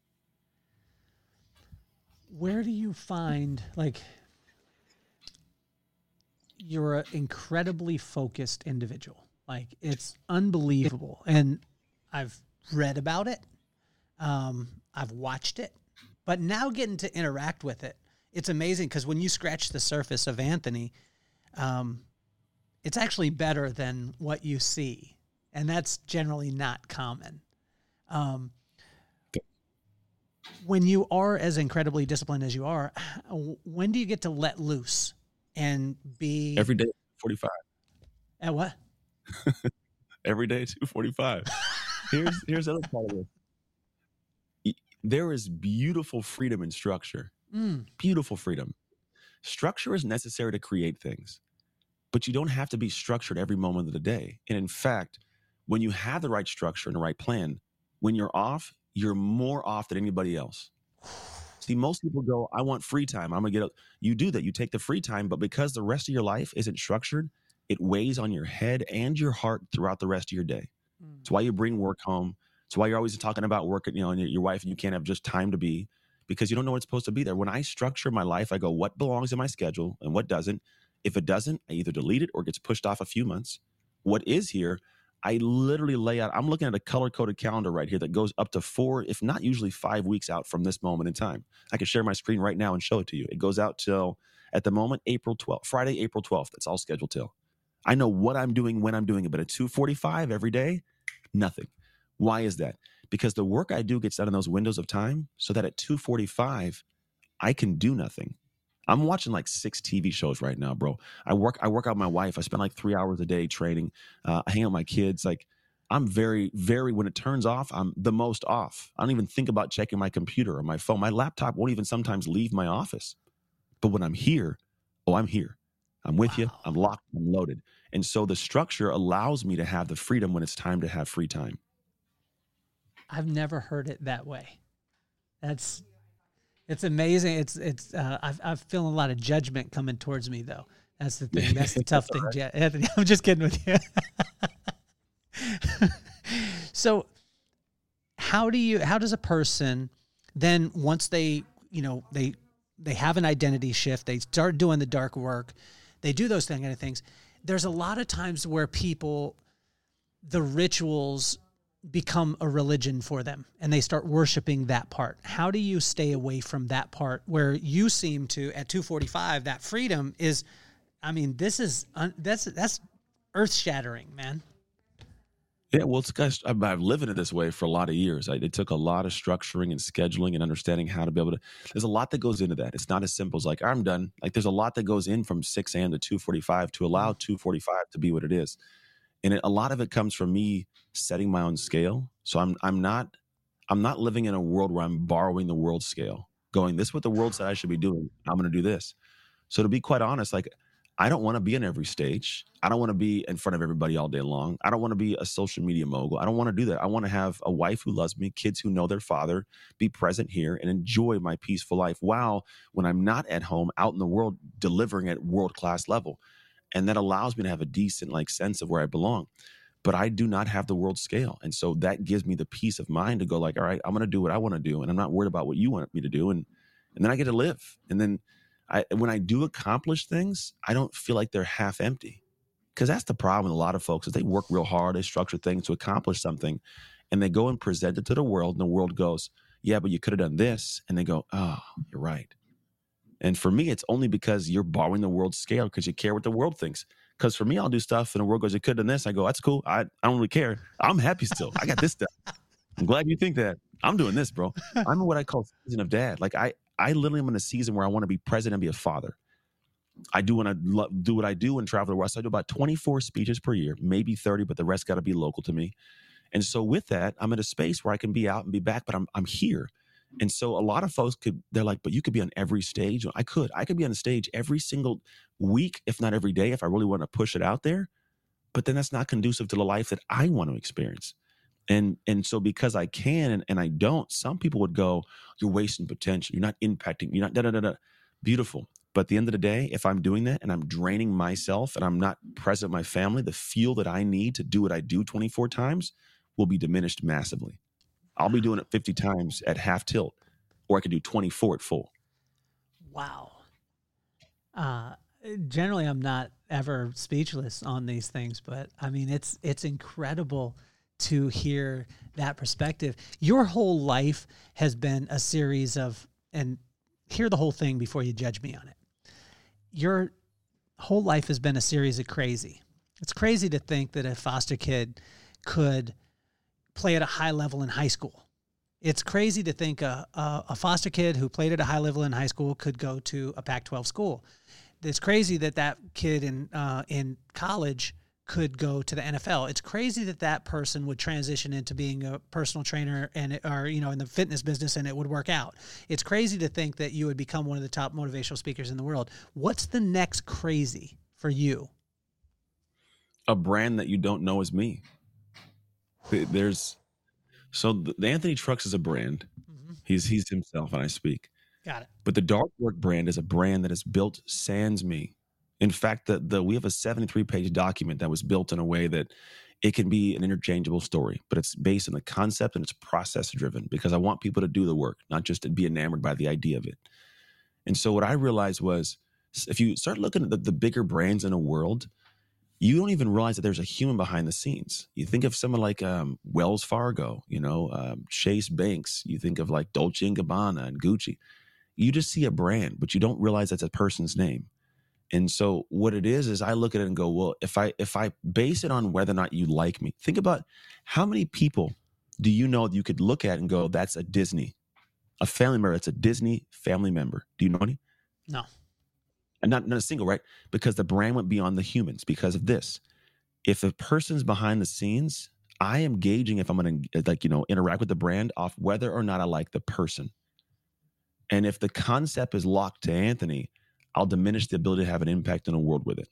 Where do you find, like, you're an incredibly focused individual. Like, it's unbelievable. And I've read about it. Um, I've watched it. But now getting to interact with it, it's amazing because when you scratch the surface of Anthony, um, it's actually better than what you see. And that's generally not common. Um, when you are as incredibly disciplined as you are, when do you get to let loose and be... Every day, forty-five. At what? Every day, two forty-five. Here's, here's the other part of it. There is beautiful freedom in structure. Mm. Beautiful freedom. Structure is necessary to create things, but you don't have to be structured every moment of the day. And in fact, when you have the right structure and the right plan, when you're off, you're more off than anybody else. See, most people go, I want free time. I'm going to get up. You do that. You take the free time, but because the rest of your life isn't structured, it weighs on your head and your heart throughout the rest of your day. Mm. It's why you bring work home. It's why you're always talking about work, you know, and your wife, and you can't have just time to be, because you don't know what's supposed to be there. When I structure my life, I go, what belongs in my schedule and what doesn't? If it doesn't, I either delete it or it gets pushed off a few months. What is here, I literally lay out, I'm looking at a color-coded calendar right here that goes up to four, if not usually five weeks out from this moment in time. I can share my screen right now and show it to you. It goes out till, at the moment, April twelfth, Friday, April twelfth. That's all scheduled till. I know what I'm doing when I'm doing it, but at two forty-five every day, nothing. Why is that? Because the work I do gets done in those windows of time so that at two forty-five, I can do nothing. I'm watching like six T V shows right now, bro. I work, I work out with my wife. I spend like three hours a day training. Uh, I hang out with my kids. Like I'm very, very, when it turns off, I'm the most off. I don't even think about checking my computer or my phone. My laptop won't even sometimes leave my office. But when I'm here, oh, I'm here. I'm with Wow. you. I'm locked. I'm loaded. And so the structure allows me to have the freedom when it's time to have free time. I've never heard it that way. That's, it's amazing. It's, it's, uh, I've, I've feeling a lot of judgment coming towards me though. That's the thing. That's the tough thing. Right. Anthony, I'm just kidding with you. So how do you, how does a person then, once they, you know, they, they have an identity shift, they start doing the dark work, they do those kind of things. There's a lot of times where people, the rituals become a religion for them and they start worshiping that part. How do you stay away from that part where you seem to, at two forty-five, that freedom is, I mean, this is, that's, that's earth shattering, man. Yeah, well, it's guys, I've, I've lived in it this way for a lot of years. I, it took a lot of structuring and scheduling and understanding how to be able to. There's a lot that goes into that. It's not as simple as like I'm done. Like there's a lot that goes in from six a.m. to two forty-five to allow two forty-five to be what it is, and it, a lot of it comes from me setting my own scale. So I'm I'm not I'm not living in a world where I'm borrowing the world's scale, going this is what the world said I should be doing. I'm going to do this. So to be quite honest, like. I don't want to be on every stage. I don't want to be in front of everybody all day long. I don't want to be a social media mogul. I don't want to do that. I want to have a wife who loves me, kids who know their father, be present here and enjoy my peaceful life while when I'm not at home, out in the world, delivering at world-class level. And that allows me to have a decent like sense of where I belong. But I do not have the world scale. And so that gives me the peace of mind to go like, all right, I'm going to do what I want to do. And I'm not worried about what you want me to do. And, and then I get to live. And then I, when I do accomplish things, I don't feel like they're half empty, because that's the problem with a lot of folks is they work real hard. They structure things to accomplish something and they go and present it to the world and the world goes, yeah, but you could have done this. And they go, oh, you're right. And for me, it's only because you're borrowing the world's scale because you care what the world thinks. Because for me, I'll do stuff and the world goes, you could have done this. I go, that's cool. I, I don't really care. I'm happy still. I got this stuff. I'm glad you think that. I'm doing this, bro. I'm in what I call season of dad. Like I, I literally am in a season where I want to be present and be a father. I do want to lo- do what I do and travel the world. So I do about twenty-four speeches per year, maybe thirty, but the rest got to be local to me. And so with that, I'm in a space where I can be out and be back, but I'm I'm here. And so a lot of folks could, they're like, but you could be on every stage. I could. I could be on the stage every single week, if not every day, if I really want to push it out there. But then that's not conducive to the life that I want to experience. And and so because I can and, and I don't, some people would go, you're wasting potential. You're not impacting. You're not da da da da. Beautiful. But at the end of the day, if I'm doing that and I'm draining myself and I'm not present with my family, the fuel that I need to do what I do twenty-four times will be diminished massively. I'll be doing it fifty times at half tilt, or I could do twenty-four at full. Wow. Uh, generally, I'm not ever speechless on these things, but I mean, it's it's incredible to hear that perspective. Your whole life has been a series of, and hear the whole thing before you judge me on it. Your whole life has been a series of crazy. It's crazy to think that a foster kid could play at a high level in high school. It's crazy to think a, a, a foster kid who played at a high level in high school could go to a Pac twelve school. It's crazy that that kid in uh, in college could go to the N F L. It's crazy that that person would transition into being a personal trainer and, or, you know, in the fitness business and it would work out. It's crazy to think that you would become one of the top motivational speakers in the world. What's the next crazy for you? A brand that you don't know is me. There's, so the Anthony Trucks is a brand. Mm-hmm. He's, he's himself and I speak. Got it. But the Dark Work brand is a brand that is built sans me. In fact, the, the we have a seventy-three page document that was built in a way that it can be an interchangeable story, but it's based on the concept and it's process driven because I want people to do the work, not just to be enamored by the idea of it. And so what I realized was if you start looking at the, the bigger brands in a world, you don't even realize that there's a human behind the scenes. You think of someone like um, Wells Fargo, you know, um, Chase Banks. You think of like Dolce and Gabbana and Gucci. You just see a brand, but you don't realize that's a person's name. And so what it is, is I look at it and go, well, if I if I base it on whether or not you like me, think about how many people do you know that you could look at and go, that's a Disney, a family member, that's a Disney family member. Do you know any? No. And not, not a single, right? Because the brand went beyond the humans because of this. If a person's behind the scenes, I am gauging if I'm going to like, you know, interact with the brand off whether or not I like the person. And if the concept is locked to Anthony, I'll diminish the ability to have an impact in the world with it.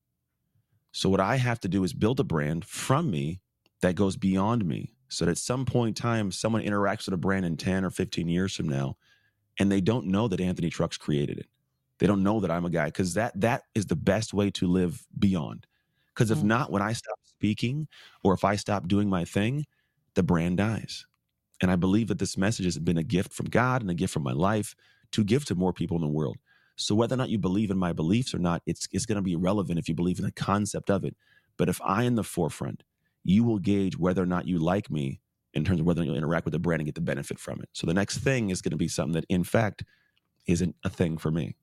So what I have to do is build a brand from me that goes beyond me, so that at some point in time, someone interacts with a brand in ten or fifteen years from now, and they don't know that Anthony Trucks created it. They don't know that I'm a guy, because that that is the best way to live beyond. Because if not, when I stop speaking or if I stop doing my thing, the brand dies. And I believe that this message has been a gift from God and a gift from my life to give to more people in the world. So whether or not you believe in my beliefs or not, it's it's going to be irrelevant if you believe in the concept of it. But if I am in the forefront, you will gauge whether or not you like me in terms of whether you'll interact with the brand and get the benefit from it. So the next thing is going to be something that, in fact, isn't a thing for me.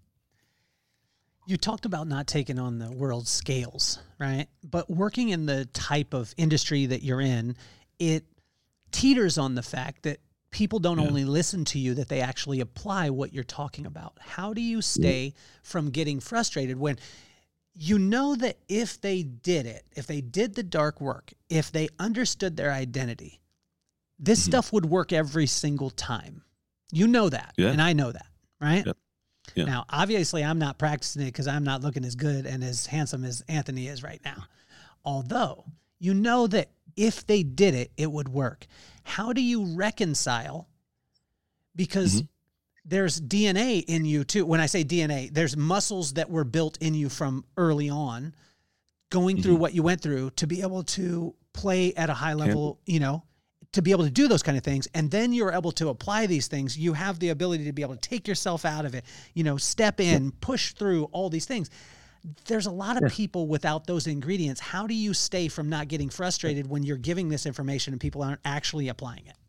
You talked about not taking on the world scales, right? But working in the type of industry that you're in, it teeters on the fact that people don't yeah. only listen to you, that they actually apply what you're talking about. How do you stay yeah. from getting frustrated when you know that if they did it, if they did the dark work, if they understood their identity, this mm-hmm. stuff would work every single time? You know that, yeah. and I know that, right? Yeah. Yeah. Now, obviously, I'm not practicing it because I'm not looking as good and as handsome as Anthony is right now. Although, you know that if they did it, it would work. How do you reconcile? Because mm-hmm. there's D N A in you, too. When I say D N A, there's muscles that were built in you from early on, going mm-hmm. through what you went through to be able to play at a high level, Can- you know, to be able to do those kind of things. And then you're able to apply these things. You have the ability to be able to take yourself out of it, you know, step in, yeah. push through all these things. There's a lot of yeah. people without those ingredients. How do you stay from not getting frustrated when you're giving this information and people aren't actually applying it?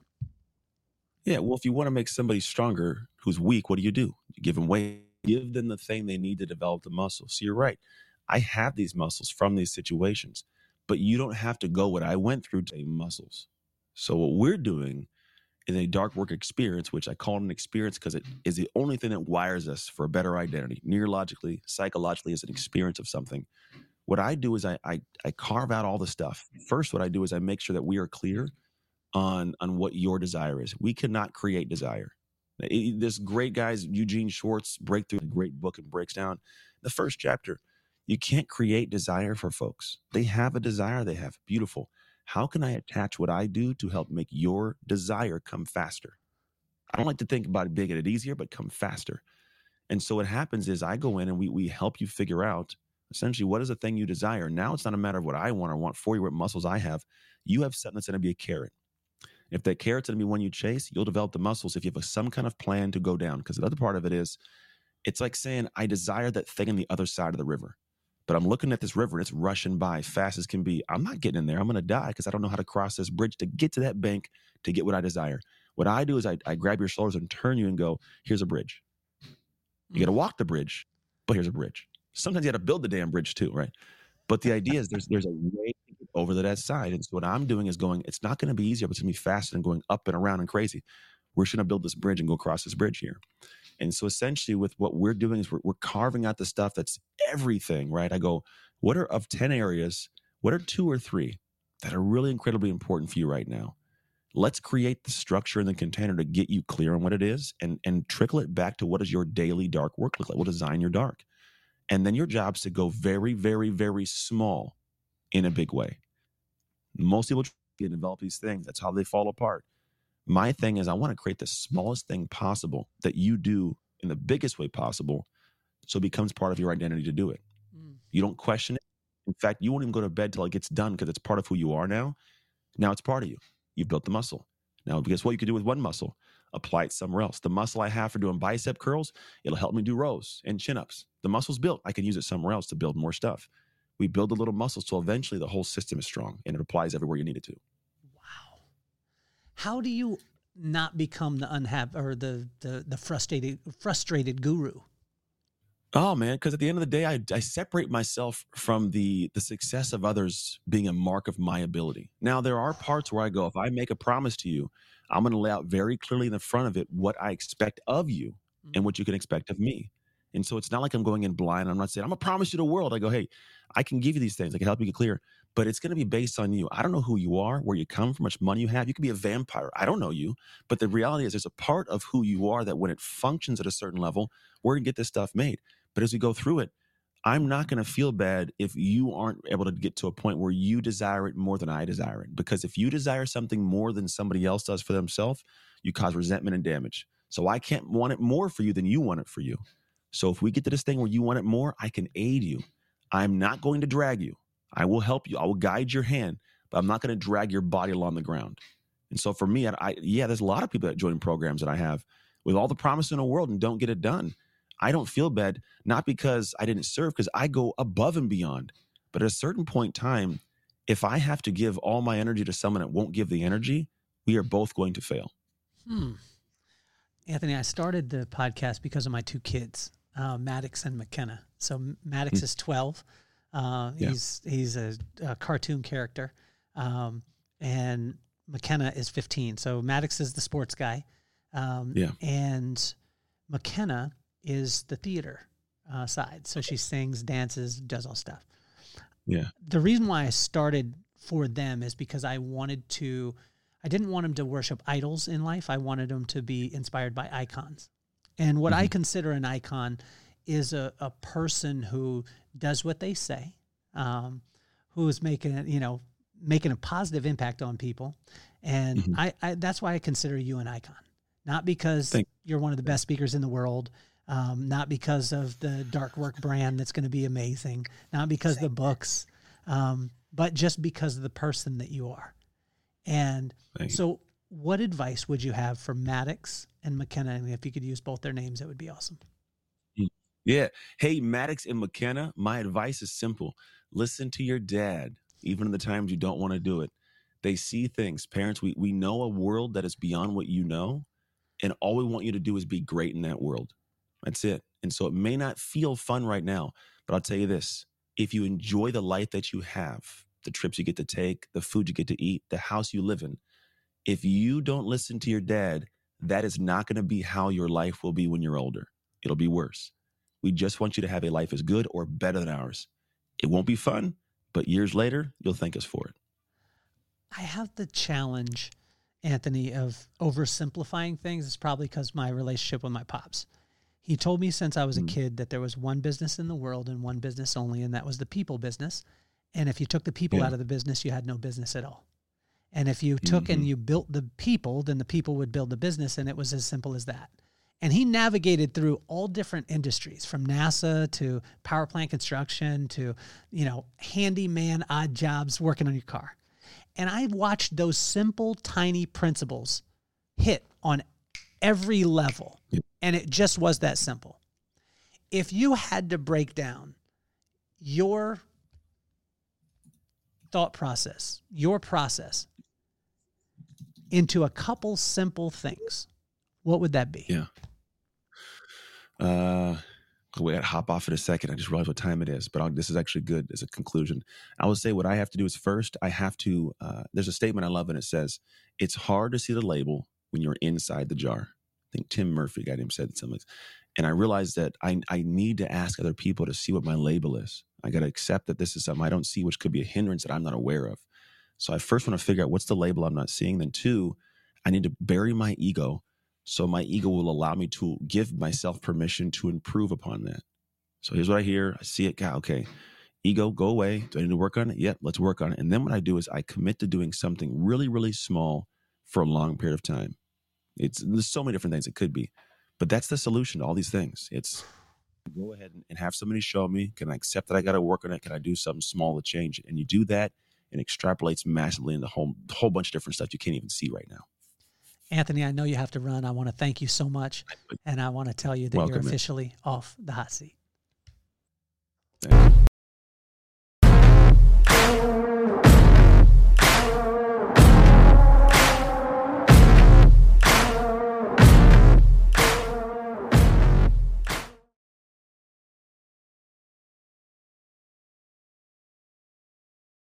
Yeah. Well, if you want to make somebody stronger who's weak, what do you do? You give them weight, give them the thing they need to develop the muscle. So you're right. I have these muscles from these situations, but you don't have to go what I went through to muscles. So what we're doing is a dark work experience, which I call it an experience because it is the only thing that wires us for a better identity. Neurologically, psychologically, is an experience of something. What I do is I, I I carve out all the stuff. First, what I do is I make sure that we are clear on, on what your desire is. We cannot create desire. It, this great guy's Eugene Schwartz Breakthrough, a great book, and breaks down the first chapter. You can't create desire for folks. They have a desire they have. Beautiful. How can I attach what I do to help make your desire come faster? I don't like to think about it making it easier, but come faster. And so what happens is I go in and we we help you figure out essentially what is the thing you desire. Now it's not a matter of what I want or want for you, what muscles I have. You have something that's going to be a carrot. If that carrot's going to be one you chase, you'll develop the muscles if you have a, some kind of plan to go down. Because the other part of it is, it's like saying, I desire that thing on the other side of the river. But I'm looking at this river and it's rushing by fast as can be. I'm not getting in there. I'm going to die because I don't know how to cross this bridge to get to that bank to get what I desire. What I do is I, I grab your shoulders and turn you and go, here's a bridge. You got to walk the bridge, but here's a bridge. Sometimes you got to build the damn bridge too, right? But the idea is there's there's a way to get over to that side. And so what I'm doing is going, it's not going to be easier, but it's going to be faster than going up and around and crazy. We're just going to build this bridge and go across this bridge here. And so essentially with what we're doing is we're, we're carving out the stuff that's everything, right? I go, what are of ten areas, what are two or three that are really incredibly important for you right now? Let's create the structure and the container to get you clear on what it is and, and trickle it back to what does your daily dark work look like? We'll design your dark. And then your job is to go very, very, very small in a big way. Most people try to develop these things. That's how they fall apart. My thing is I want to create the smallest thing possible that you do in the biggest way possible so it becomes part of your identity to do it. Mm. You don't question it. In fact, you won't even go to bed till it gets done because it's part of who you are now. Now it's part of you. You've built the muscle. Now, guess what you can do with one muscle? Apply it somewhere else. The muscle I have for doing bicep curls, it'll help me do rows and chin-ups. The muscle's built. I can use it somewhere else to build more stuff. We build the little muscles so eventually the whole system is strong and it applies everywhere you need it to. Wow. How do you not become the unhappy or the the the frustrated frustrated guru? Oh man, because at the end of the day, I, I separate myself from the the success of others being a mark of my ability. Now there are parts where I go, if I make a promise to you, I'm going to lay out very clearly in the front of it what I expect of you mm-hmm. and what you can expect of me. And so it's not like I'm going in blind. I'm not saying, I'm going to promise you the world. I go, hey, I can give you these things. I can help you get clear. But it's going to be based on you. I don't know who you are, where you come from, how much money you have. You could be a vampire. I don't know you. But the reality is there's a part of who you are that when it functions at a certain level, we're going to get this stuff made. But as we go through it, I'm not going to feel bad if you aren't able to get to a point where you desire it more than I desire it. Because if you desire something more than somebody else does for themselves, you cause resentment and damage. So I can't want it more for you than you want it for you. So if we get to this thing where you want it more, I can aid you. I'm not going to drag you. I will help you. I will guide your hand, but I'm not going to drag your body along the ground. And so for me, I, I yeah, there's a lot of people that join programs that I have with all the promise in the world and don't get it done. I don't feel bad, not because I didn't serve, because I go above and beyond. But at a certain point in time, if I have to give all my energy to someone that won't give the energy, we are both going to fail. Hmm. Anthony, I started the podcast because of my two kids, uh, Maddox and McKenna. So Maddox mm. is twelve. Uh, yeah. He's he's a, a cartoon character, um, and McKenna is fifteen. So Maddox is the sports guy, um, yeah. and McKenna is the theater uh, side. So she sings, dances, does all stuff. Yeah. The reason why I started for them is because I wanted to. I didn't want them to worship idols in life. I wanted them to be inspired by icons. And what mm-hmm. I consider an icon is a, a person who does what they say, um, who is making, you know, making a positive impact on people. And mm-hmm. I, I, that's why I consider you an icon, not because Thank you're one of the best speakers in the world, um, not because of the Dark Work brand that's going to be amazing, not because of the books, um, but just because of the person that you are. And Thank so you. What advice would you have for Maddox and McKenna? And if you could use both their names, that would be awesome. Yeah. Hey, Maddox and McKenna, my advice is simple. Listen to your dad, even in the times you don't want to do it. They see things. Parents, we, we know a world that is beyond what you know, and all we want you to do is be great in that world. That's it. And so it may not feel fun right now, but I'll tell you this. If you enjoy the life that you have, the trips you get to take, the food you get to eat, the house you live in, if you don't listen to your dad, that is not going to be how your life will be when you're older. It'll be worse. We just want you to have a life as good or better than ours. It won't be fun, but years later, you'll thank us for it. I have the challenge, Anthony, of oversimplifying things. It's probably because my relationship with my pops. He told me since I was a mm. kid that there was one business in the world and one business only, and that was the people business. And if you took the people yeah. out of the business, you had no business at all. And if you took mm-hmm. and you built the people, then the people would build the business, and it was as simple as that. And he navigated through all different industries, from NASA to power plant construction to, you know, handyman, odd jobs, working on your car. And I watched those simple, tiny principles hit on every level. Yeah. And it just was that simple. If you had to break down your thought process, your process, into a couple simple things, what would that be? Yeah. Uh, we got to hop off in a second. I just realized what time it is, but I'll, this is actually good as a conclusion. I would say what I have to do is first, I have to, uh, there's a statement I love, and it says, it's hard to see the label when you're inside the jar. I think Tim Murphy, a guy named, said something. And I realized that I, I need to ask other people to see what my label is. I got to accept that this is something I don't see, which could be a hindrance that I'm not aware of. So I first want to figure out what's the label I'm not seeing. Then two, I need to bury my ego, so my ego will allow me to give myself permission to improve upon that. So here's what I hear. I see it. God, okay. Ego, go away. Do I need to work on it? Yep, let's work on it. And then what I do is I commit to doing something really, really small for a long period of time. It's there's so many different things it could be. But that's the solution to all these things. It's go ahead and have somebody show me. Can I accept that I got to work on it? Can I do something small to change it? And you do that, and extrapolates massively into a whole, whole bunch of different stuff you can't even see right now. Anthony, I know you have to run. I want to thank you so much. And I want to tell you that Welcome, you're officially man. off the hot seat. Thanks.